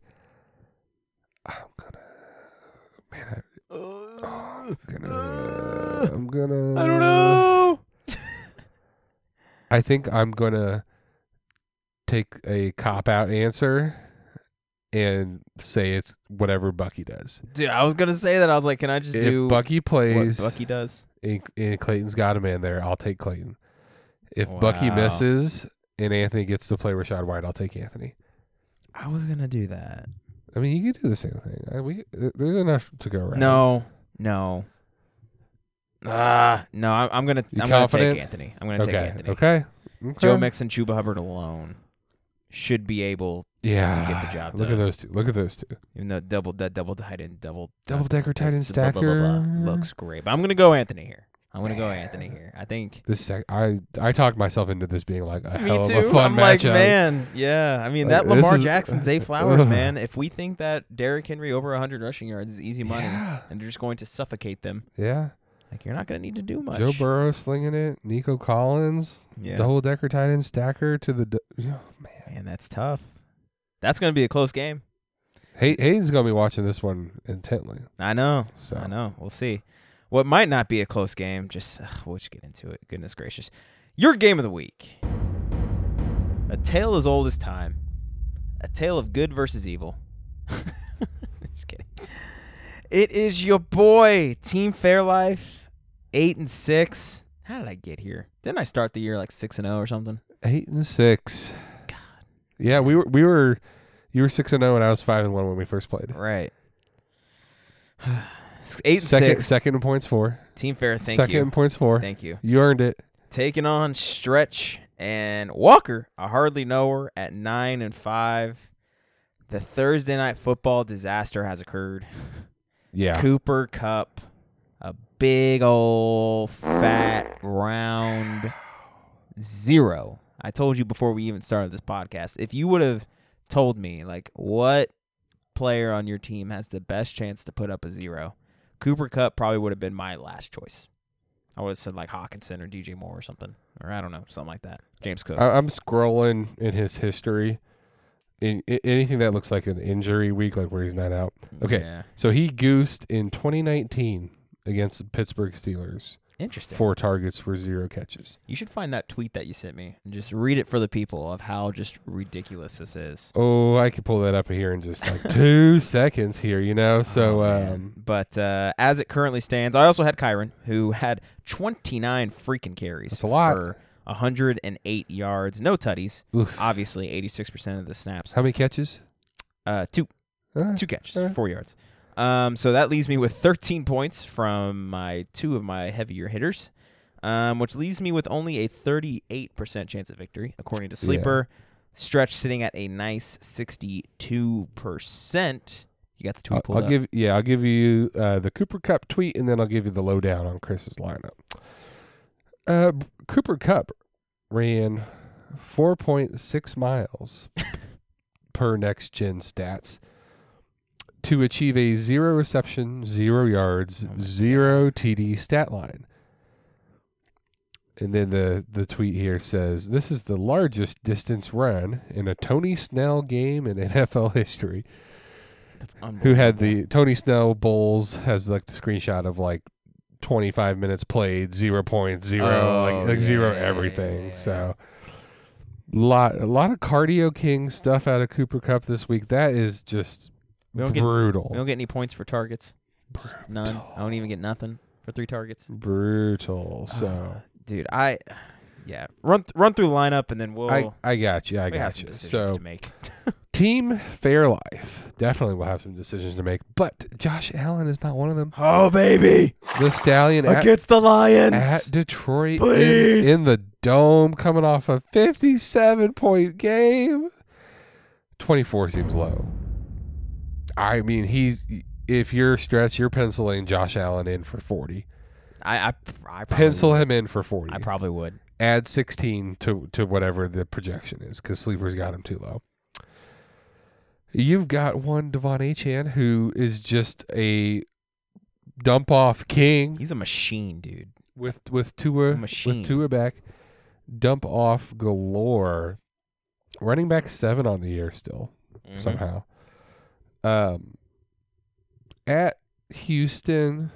I'm gonna, man, I, oh, I'm gonna, I'm gonna. I don't know. I think I'm gonna take a cop out answer and say it's whatever Bucky does. Dude, I was gonna say that. I was like, can I just If do Bucky plays, what Bucky does? and, and Clayton's got him in there, I'll take Clayton. If Bucky Wow. misses and Anthony gets to play Rashad White, I'll take Anthony. I was gonna do that. I mean, you could do the same thing. I, we there's enough to go around. No, no. Ah, no. I'm, I'm gonna. You I'm confident? gonna take Anthony. I'm gonna Okay. take Anthony. Okay. Okay. Joe Mixon, Chuba Hubbard alone should be able, Yeah. to get the job Look done. at those two. Look at those two. even though double that double tight end double Double decker tight end blah, blah, blah, blah, stacker. looks great. But I'm gonna go Anthony here. I'm gonna go Anthony here. I think. This sec- I I talked myself into this being like a Me hell too. of a fun I'm like, matchup. man, yeah. I mean, Like, that this Lamar is- Jackson, Zay Flowers, man. If we think that Derrick Henry over one hundred rushing yards is easy money, Yeah. and they're just going to suffocate them, Yeah. like you're not gonna need to do much. Joe Burrow slinging it. Nico Collins. Yeah. Double decker tight end stacker to the. D- oh, man. Man, that's tough. That's gonna be a close game. Hay- Hayden's gonna be watching this one intently. I know. So. I know. We'll see. What might not be a close game, just uh, we'll just get into it. Goodness gracious. Your game of the week. A tale as old as time. A tale of good versus evil. Just kidding. It is your boy, Team Fairlife, eight and six. How did I get here? Didn't I start the year like six and zero or something? Eight and six. God. Yeah, we were we were. You were six and zero, and I was five and one when we first played. Right. Eight and second, six. Second in points for. Team Fair, thank second you. in points for. Thank you. You earned it. Taking on Stretch and Walker, a hardly knower at nine and five. The Thursday night football disaster has occurred. Yeah. Cooper Kupp, a big old fat round zero. I told you before we even started this podcast, if you would have told me like what player on your team has the best chance to put up a zero, Cooper Kupp probably would have been my last choice. I would have said like Hawkinson or D J Moore or something, or I don't know, something like that. James Cook. I- I'm scrolling in his history. In, in anything that looks like an injury week, like where he's not out. Okay, Yeah. so he goosed in twenty nineteen against the Pittsburgh Steelers. Interesting. Four targets for zero catches. You should find that tweet that you sent me and just read it for the people of how just ridiculous this is. Oh, I could pull that up here in just like two seconds here, you know? So, Oh, man. um, But uh, as it currently stands, I also had Kyron, who had twenty-nine freaking carries. That's a lot. For one hundred eight yards, no tutties. oof. Obviously, eighty-six percent of the snaps. How many catches? Uh, two. Uh, Two catches, uh. four yards. Um, so that leaves me with thirteen points from my two of my heavier hitters, um, which leaves me with only a thirty-eight percent chance of victory, according to Sleeper. Stretch sitting at a nice sixty-two percent. You got the tweet I'll, pulled I'll up. give yeah, I'll give you uh, the Cooper Kupp tweet, and then I'll give you the lowdown on Chris's lineup. Uh, B- Cooper Kupp ran four point six miles per next gen stats to achieve a zero reception, zero yards, Oh my zero T D stat line. And then the, the tweet here says, this is the largest distance run in a Tony Snell game in N F L history. That's Who had unbelievable. the Tony Snell Bulls has like the screenshot of like twenty-five minutes played, zero points, zero, Oh, like like zero yeah, everything. yeah, yeah. So lot a lot of cardio king stuff out of Cooper Kupp this week. That is just We don't get- brutal. We don't get any points for targets. Just none. I don't even get nothing for three targets. brutal. So Dude, I, yeah, run th- run through the lineup and then we'll. I I got you. I we have got some you. decisions So to make. Team Fairlife definitely will have some decisions to make, but Josh Allen is not one of them. Oh baby, The Stallion at, against the Lions. at Detroit in, Please. in the dome, coming off a fifty-seven point game. twenty-four seems low. I mean, he's if you're Stretch, you're penciling Josh Allen in for forty. I I, I probably Pencil would. him in for forty. I probably would. Add sixteen to to whatever the projection is, because Sleeper's got him too low. You've got one Devon Achane who is just a dump off king He's a machine, dude. with with Tua Machine. with Tua back, dump off galore. Running back seven on the year still Mhm. somehow. Um, at Houston,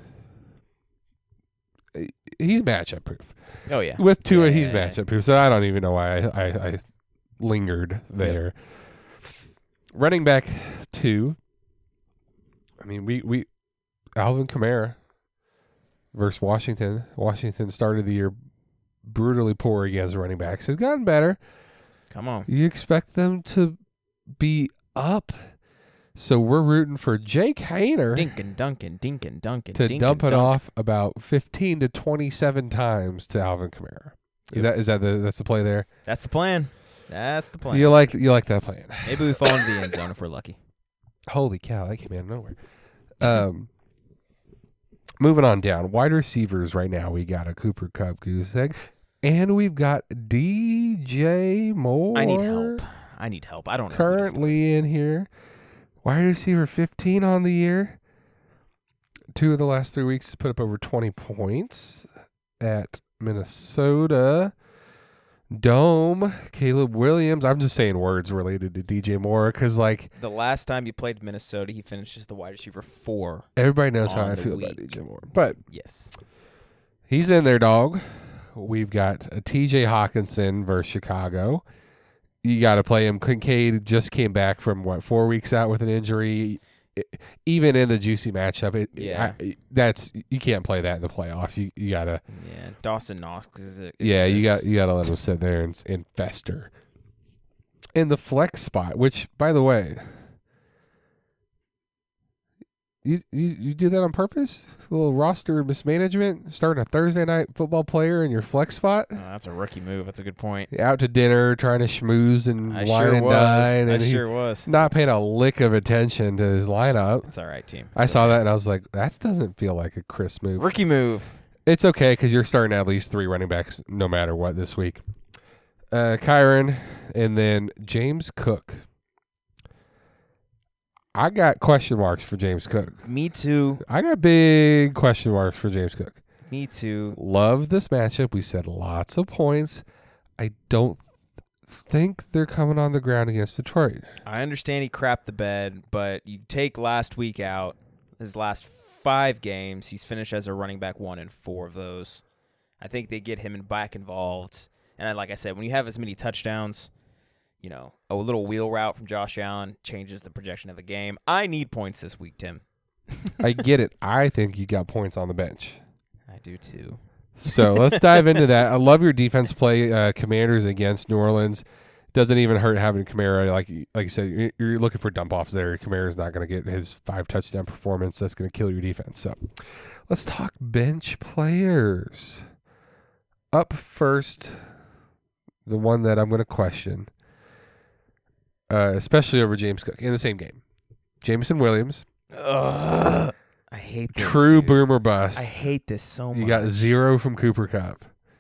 eh, he's matchup proof. Oh yeah. With Tua, Yeah, he's yeah, yeah. matchup proof. So I don't even know why I, I, I lingered there. Running back two. I mean, we, we Alvin Kamara versus Washington. Washington started the year brutally poor against running backs. It's gotten better. Come on. You expect them to be up. So we're rooting for Jake Hayner Dinkin' Duncan, Dinkin' Duncan, to Dinkin' dump it dunk. off about fifteen to twenty-seven times to Alvin Kamara. Is that is that the that's the play there? That's the plan. That's the plan. You like you like that plan? Maybe we fall into the end zone if we're lucky. Holy cow, that came out of nowhere. Um, Moving on down. Wide receivers right now. We got a Cooper Kupp goose egg. And we've got D J Moore. I need help. I need help. I don't know. Currently in here. Wide receiver fifteen on the year. Two of the last three weeks put up over twenty points at Minnesota. Dome, Caleb Williams. I'm just saying words related to D J Moore because, like, The last time he played Minnesota, he finished as the wide receiver four. everybody knows how on I the feel about week. D J Moore. But Yes. he's in there, dog. We've got a T J Hawkinson versus Chicago. You got to play him. Kincaid just came back from, what, four weeks out with an injury. It, even in the juicy matchup, it, Yeah. I, that's you can't play that in the playoffs. You you gotta Yeah. Dawson Knox is it? yeah you got you gotta let him sit there and, and fester. In the flex spot, which by the way, you you you do that on purpose? A little roster mismanagement, starting a Thursday night football player in your flex spot. Oh, that's a rookie move. That's a good point. Out to dinner, trying to schmooze and I wine sure and was. dine, I and he sure was. not paying a lick of attention to his lineup. It's all right, team. I It's saw okay. that and I was like, that doesn't feel like a Chris move. Rookie move. It's okay because you're starting at least three running backs no matter what this week. Uh, Kyron and then James Cook. I got question marks for James Cook. Me too. I got big question marks for James Cook. Me too. Love this matchup. We said lots of points. I don't think they're coming on the ground against Detroit. I understand he crapped the bed, but you take last week out, his last five games, he's finished as a running back one in four of those. I think they get him in back involved. And I, like I said, when you have as many touchdowns, you know, a little wheel route from Josh Allen changes the projection of the game. I need points this week, Tim. I get it. I think you got points on the bench. I do too. So let's dive into that. I love your defense play, uh, Commanders against New Orleans. Doesn't even hurt having Kamara. Like like you said, you're, you're looking for dump offs there. Kamara's not going to get his five touchdown performance. That's going to kill your defense. So let's talk bench players. Up first, the one that I'm going to question, uh, especially over James Cook in the same game, Jameson Williams. Ugh. I hate this, True dude. boom or bust. I hate this so much. You got zero from Cooper Kupp.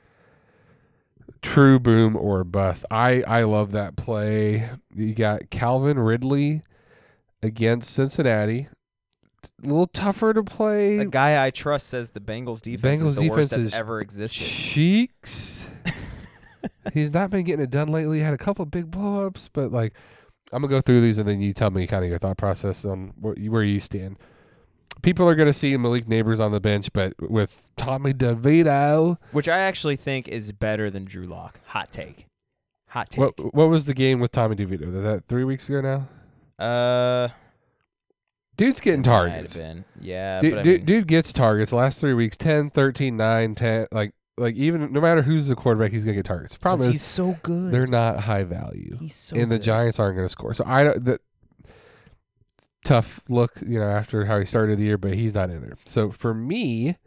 True boom or bust. I, I love that play. You got Calvin Ridley against Cincinnati. A little tougher to play. The guy I trust says the Bengals defense Bengals is the defense worst that's is ever existed. Cheeks. He's not been getting it done lately. Had a couple big blow-ups, but like I'm going to go through these and then you tell me kind of your thought process on where you, where you stand. People are going to see Malik Neighbors on the bench, but with Tommy DeVito. Which I actually think is better than Drew Lock. Hot take. Hot take. What what was the game with Tommy DeVito? Was that three weeks ago now? Uh, Dude's getting might have targets. been. Yeah, Dude, but I dude, mean, dude gets targets. Last three weeks, ten, thirteen, nine, ten. Like, like even no matter who's the quarterback, he's going to get targets. The 'cause problem he's is so good. they're not high value. He's so and the good. Giants aren't going to score. So I don't. The, tough look, you know, after how he started the year, but he's not in there. So for me,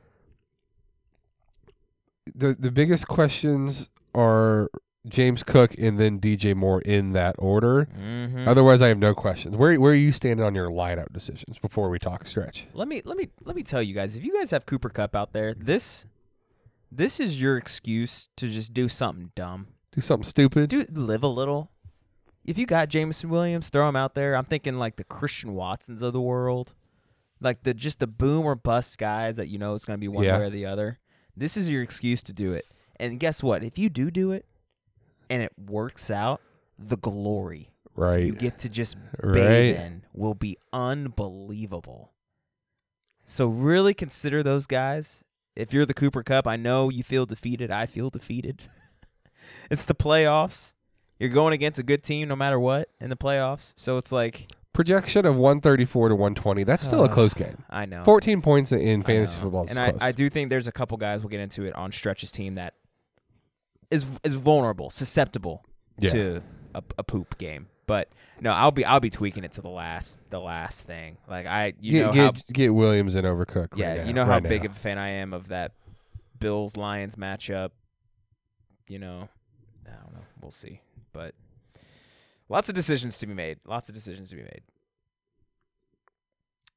the the biggest questions are James Cook and then D J Moore in that order. Mhm. Otherwise, I have no questions. Where where are you standing on your lineup decisions before we talk stretch? Let me let me let me tell you guys. If you guys have Cooper Kupp out there, this this is your excuse to just do something dumb. Do something stupid. Do live a little. If you got Jameson Williams, throw him out there. I'm thinking like the Christian Watsons of the world, like the just the boom or bust guys that you know it's going to be one Yeah. way or the other. This is your excuse to do it. And guess what? If you do do it, and it works out, the glory Right. you get to just Right. bathe in will be unbelievable. So really consider those guys. If you're the Cooper Kupp, I know you feel defeated. I feel defeated. It's the playoffs. You're going against a good team no matter what in the playoffs. So it's like Projection of one thirty-four to one twenty. That's still a uh, close game. I know. fourteen points in I fantasy know. football is And I, close. I do think there's a couple guys, we'll get into it, on Stretch's team that is is vulnerable, susceptible Yeah. to a, a poop game. But no, I'll be I'll be tweaking it to the last the last thing. Like I you get, know get, how get Williams in over Cook. yeah, right now, you know how right big now. of a fan I am of that Bills Lions matchup. You know, I don't know. We'll see. But lots of decisions to be made. Lots of decisions to be made.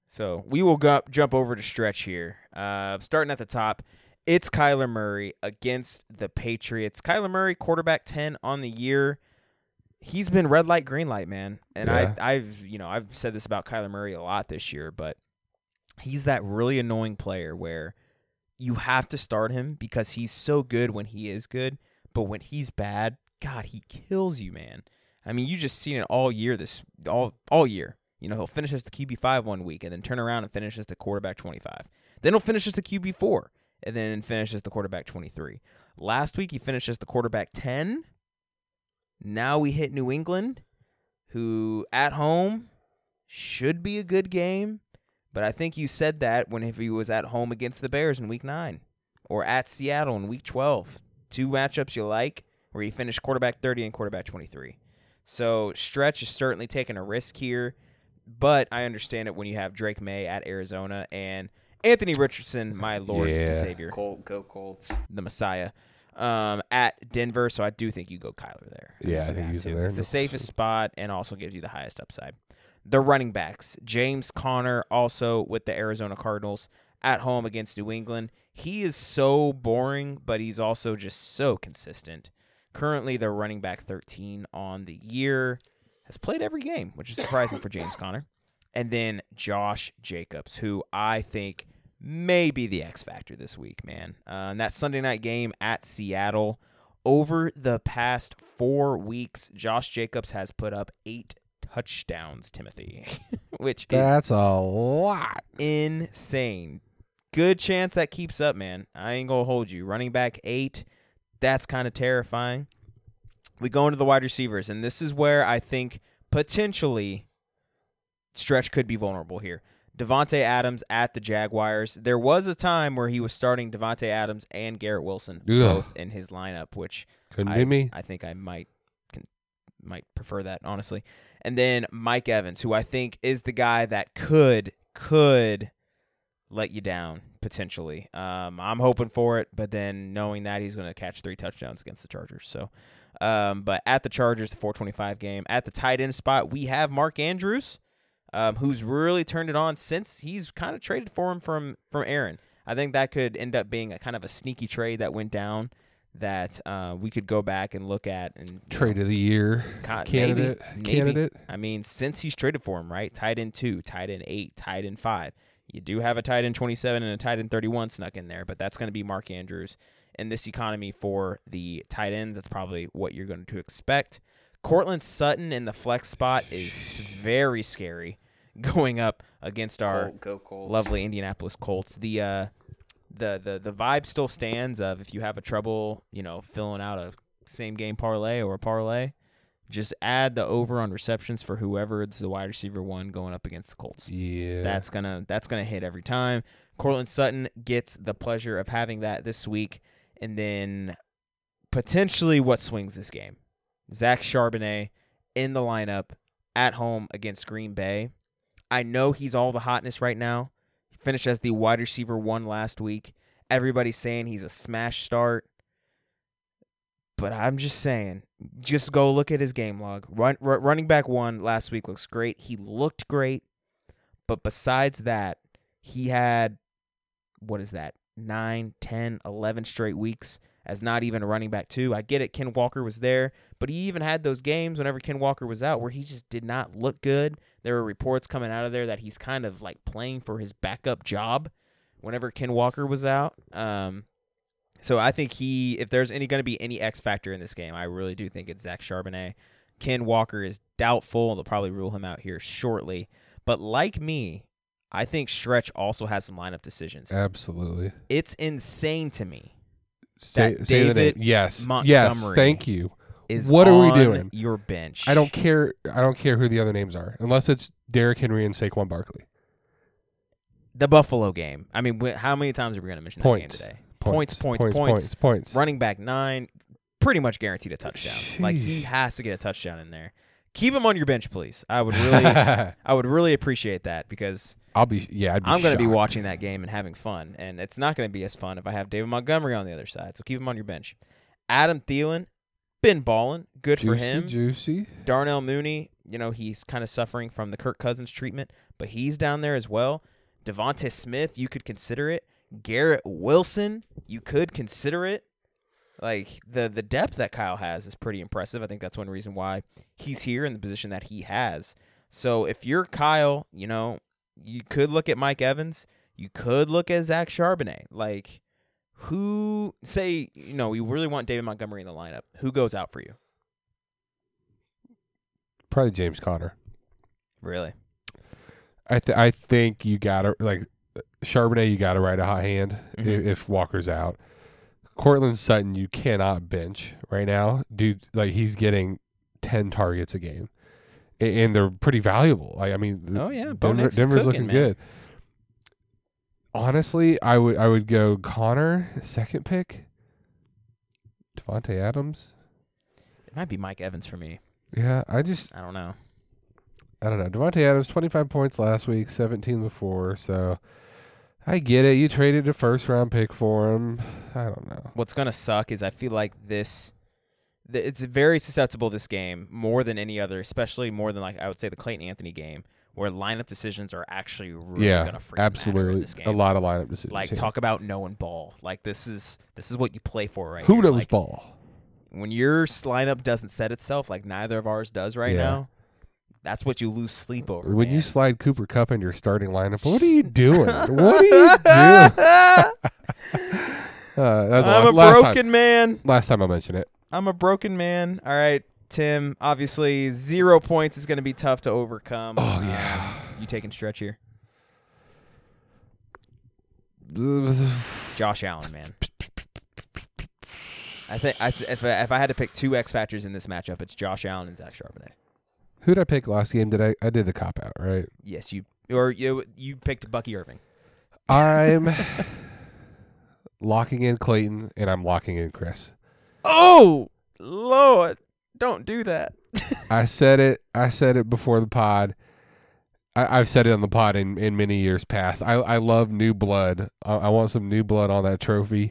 So we will go up, jump over to stretch here. Uh, starting at the top, it's Kyler Murray against the Patriots. Kyler Murray, quarterback ten on the year. He's been red light, green light, man. And Yeah. I, I've, you know, I've said this about Kyler Murray a lot this year, but he's that really annoying player where you have to start him because he's so good when he is good, but when he's bad, God, he kills you, man. I mean, you just seen it all year. This all all year. You know, he'll finish as the Q B five one week and then turn around and finish as the quarterback twenty-five. Then he'll finish as the Q B four and then finish as the quarterback twenty-three. Last week he finished as the quarterback ten. Now we hit New England, who at home should be a good game. But I think you said that when if he was at home against the Bears in week nine or at Seattle in week twelve. Two matchups you like where he finished quarterback thirty and quarterback twenty-three. So Stretch is certainly taking a risk here, but I understand it when you have Drake May at Arizona and Anthony Richardson, my Lord Yeah. and Savior, Colt, go Colts. the Messiah, um, at Denver. So I do think you go Kyler there. Yeah, I You think have he's to. in there. It's the No safest spot and also gives you the highest upside. The running backs, James Conner, also with the Arizona Cardinals at home against New England. He is so boring, but he's also just so consistent. Currently, the running back thirteen on the year, has played every game, which is surprising for James Conner. And then Josh Jacobs, who I think may be the X factor this week, man. Uh, and that Sunday night game at Seattle, over the past four weeks, Josh Jacobs has put up eight touchdowns, Timothy, which That's is a lot. insane. Good chance that keeps up, man. I ain't going to hold you. Running back eight, that's kind of terrifying. We go into the wide receivers, and this is where I think potentially Stretch could be vulnerable here. Devontae Adams at the Jaguars. There was a time where he was starting Devontae Adams and Garrett Wilson Ugh. both in his lineup, which Couldn't I, be me. I think I might can, might prefer that, honestly. And then Mike Evans, who I think is the guy that could could let you down potentially. Um, I'm hoping for it, but then knowing that he's going to catch three touchdowns against the Chargers. So, um, but at the Chargers, the four twenty-five game, at the tight end spot, we have Mark Andrews, um, who's really turned it on since he's kind of traded for him from from Aaron. I think that could end up being a kind of a sneaky trade that went down that uh, we could go back and look at and Trade of the year Ca- candidate. maybe, maybe. Candidate. I mean, since he's traded for him, right? Tight end two, tight end eight, tight end five. You do have a tight end twenty-seven and a tight end thirty-one snuck in there, but that's going to be Mark Andrews. In this economy for the tight ends, that's probably what you're going to expect. Cortland Sutton in the flex spot is very scary going up against our Colt, go Colts. lovely Indianapolis Colts. The uh, the the the vibe still stands of if you have a trouble, you know, filling out a same game parlay or a parlay, just add the over on receptions for whoever is the wide receiver one going up against the Colts. Yeah. That's gonna that's gonna hit every time. Cortland Sutton gets the pleasure of having that this week, and then potentially what swings this game. Zach Charbonnet in the lineup at home against Green Bay. I know he's all the hotness right now. He finished as the wide receiver one last week. Everybody's saying he's a smash start. But I'm just saying, just go look at his game log. Run, r- running back one last week looks great. He looked great. But besides that, he had, what is that, nine, ten, eleven straight weeks as not even a running back two. I get it, Ken Walker was there, but he even had those games whenever Ken Walker was out where he just did not look good. There were reports coming out of there that he's kind of like playing for his backup job whenever Ken Walker was out. Um, so I think he, if there's any going to be any X factor in this game, I really do think it's Zach Charbonnet. Ken Walker is doubtful. They'll probably rule him out here shortly. But like me, I think Stretch also has some lineup decisions. Absolutely. It's insane to me Say, that say the name. David Yes. Montgomery Yes. Thank you. is What are we on doing? your bench. I don't care. I don't care who the other names are, unless it's Derrick Henry and Saquon Barkley. The Buffalo game. I mean, wh- how many times are we going to mention Points. that game today? Points. Points, Points. points, Points. Points. Running back nine, pretty much guaranteed a touchdown. Like he Sheesh. has to get a touchdown in there. Keep him on your bench, please. I would really, I would really appreciate that because I'll be. Yeah. I'd be I'm going to be shocked. watching that game and having fun, and it's not going to be as fun if I have David Montgomery on the other side. So keep him on your bench. Adam Thielen, been balling, good Juicy, for him. Juicy. Darnell Mooney, you know, he's kind of suffering from the Kirk Cousins treatment, but he's down there as well. Devontae Smith, you could consider it. Garrett Wilson, you could consider it. Like, the, the depth that Kyle has is pretty impressive. I think that's one reason why he's here in the position that he has. So if you're Kyle, you know, you could look at Mike Evans. You could look at Zach Charbonnet. Like, who, say, you know, you really want David Montgomery in the lineup. Who goes out for you? Probably James Conner. Really? I th- I think you gotta like Charbonnet. You gotta ride a hot hand Mm-hmm. if, if Walker's out. Cortland Sutton, you cannot bench right now, dude. Like he's getting ten targets a game, and, and they're pretty valuable. Like I mean, Oh, yeah. Bo Denver, Nix is Denver's cooking, looking man. good. Honestly, I would I would go Connor second pick. Devontae Adams. It might be Mike Evans for me. Yeah, I just I don't know. I don't know. Devontae Adams, twenty-five points last week, seventeen before, so I get it. You traded a first-round pick for him. I don't know. What's going to suck is I feel like this th- – it's very susceptible, this game, more than any other, especially more than, like, I would say the Clayton Anthony game, where lineup decisions are actually really Yeah, going to freaking matter in absolutely. this game. A lot of lineup decisions. Like, yeah. talk about knowing ball. Like, this is this is what you play for right Who here. knows Like, ball? when your s- lineup doesn't set itself, like neither of ours does right Yeah. now, that's what you lose sleep over. When man. you slide Cooper Kupp into your starting lineup, what are you doing? What are you doing? Uh, that was the I'm last, a last broken time, man. last time I mentioned it. I'm a broken man. All right, Tim. Obviously, zero points is going to be tough to overcome. Oh, yeah. Um, you taking stretch here? Josh Allen, man. I think I, if I, if I had to pick two X factors in this matchup, it's Josh Allen and Zach Charbonnet. Who did I pick last game? Did I? I did the cop out, right? Yes, you or you you picked Bucky Irving. I'm locking in Clayton, and I'm locking in Chris. Oh Lord, don't do that. I said it. I said it before the pod. I, I've said it on the pod in, in many years past. I, I love new blood. I, I want some new blood on that trophy.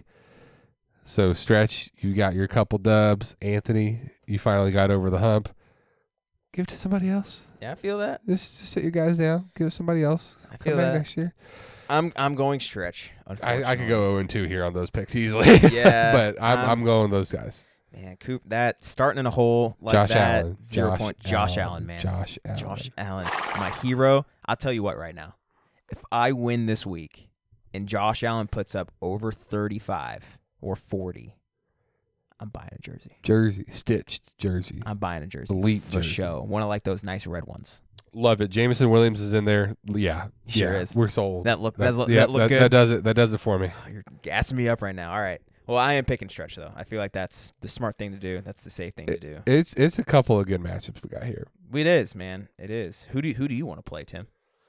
So, Stretch, you got your couple dubs. Anthony, you finally got over the hump. Give it to somebody else. Yeah, I feel that. Just, just sit your guys down. Give it to somebody else. I feel Come back that. next year. I'm I'm going stretch. I, I could go zero and two here on those picks easily. Yeah, but I'm, um, I'm going those guys. Man, Coop, that starting in a hole like Josh that, Allen. zero Josh point. Josh Allen. Allen, man. Josh Allen. Josh Allen, my hero. I'll tell you what right now. If I win this week and Josh Allen puts up over thirty-five or forty, I'm buying a jersey. Jersey. Stitched jersey. I'm buying a jersey. Elite for jersey. show. One of like those nice red ones. Love it. Jameson Williams is in there. Yeah. He sure yeah, is. We're sold. That look That's- that, yeah, that look that, good. That does it. That does it for me. Oh, you're gassing me up right now. All right. Well, I am picking stretch though. I feel like that's the smart thing to do. That's the safe thing to do. It's it's a couple of good matchups we got here. It is, man. It is. Who do who do you want to play, Tim?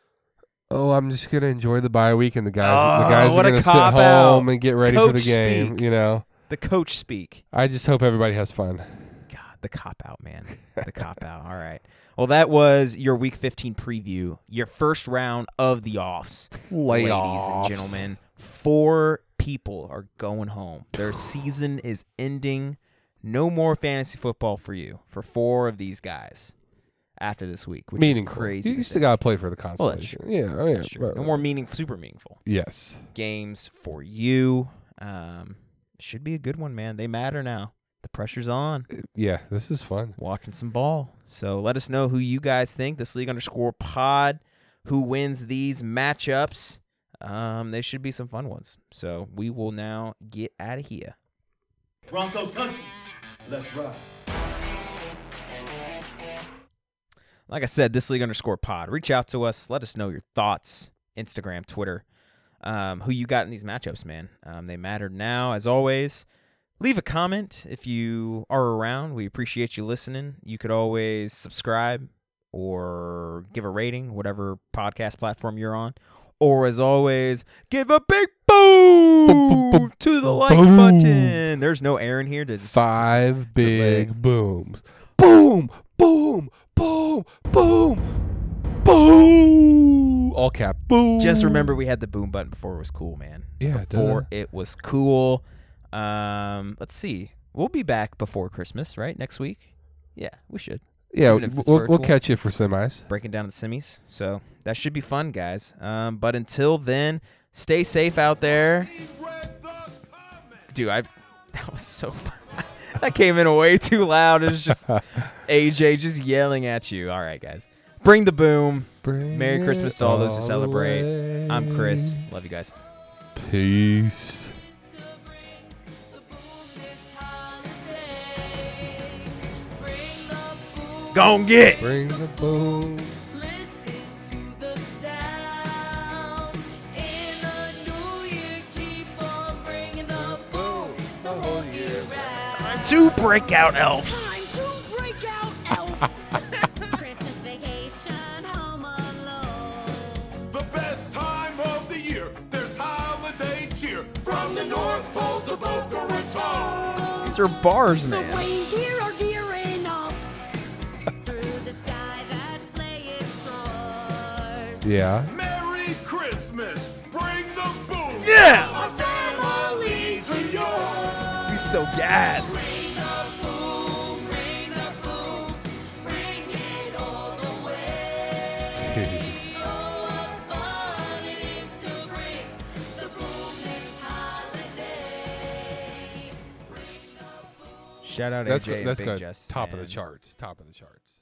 Oh, I'm just gonna enjoy the bye week, and the guys the Oh, guys are what a gonna sit cop-out. home and get ready for the Coach game. speak. You know, The coach speak. I just hope everybody has fun. God, the cop out, man. The cop out. All right. Well, that was your Week fifteen preview. Your first round of the offs, ladies and gentlemen. Four people are going home. Their season is ending. No more fantasy football for you for four of these guys after this week, which Meaningful. is crazy. You to still say. gotta play for the Well, that's consolation. true. yeah, oh, yeah. That's true. but- No more meaning, super meaningful Yes. games for you. Um, should be a good one, man. They matter now. The pressure's on. Yeah, this is fun. Watching some ball. So let us know who you guys think. This league underscore pod. Who wins these matchups? Um, they should be some fun ones. So we will now get out of here. Broncos country. Let's ride. Like I said, this league underscore pod. Reach out to us. Let us know your thoughts. Instagram, Twitter. Um, who you got in these matchups, man. Um, they matter now, as always. Leave a comment if you are around. We appreciate you listening. You could always subscribe or give a rating, whatever podcast platform you're on. Or, as always, give a big boom to the like Boom. button. There's no Aaron here to just Five big leg. booms. Boom, boom, boom, boom, boom. All cap. Boom. Just remember we had the boom button before it was cool, man. Yeah, Before duh. it was cool. Um, let's see. We'll be back before Christmas, right? Next week? Yeah, we should. Yeah, even if it's we'll, we'll virtual. catch you for semis. Breaking down the semis. So that should be fun, guys. Um, but until then, stay safe out there. Dude, I that was so fun. That came in way too loud. It was just A J just yelling at you. All right, guys. Bring the boom. Bring Merry Christmas to all those who it celebrate. away. I'm Chris. Love you guys. Peace. Gon' get. Bring the boom. To break out elf. Time to break out elf. Christmas vacation home alone. The best time of the year. There's holiday cheer from the North Pole to Boca Raton. These are bars, The man. reindeer are gearing up. Through the sky that sleigh it soars. Yeah. Merry Christmas. Bring the boom. Yeah. Our family to yours. He's so gas. Bring the boom, bring the boom, bring it all the way. Oh, what fun it is to bring the boom this holiday. Bring the boom. Shout out That's A J good. and That's Big good. Jess, Top of man. the charts. Top of the charts.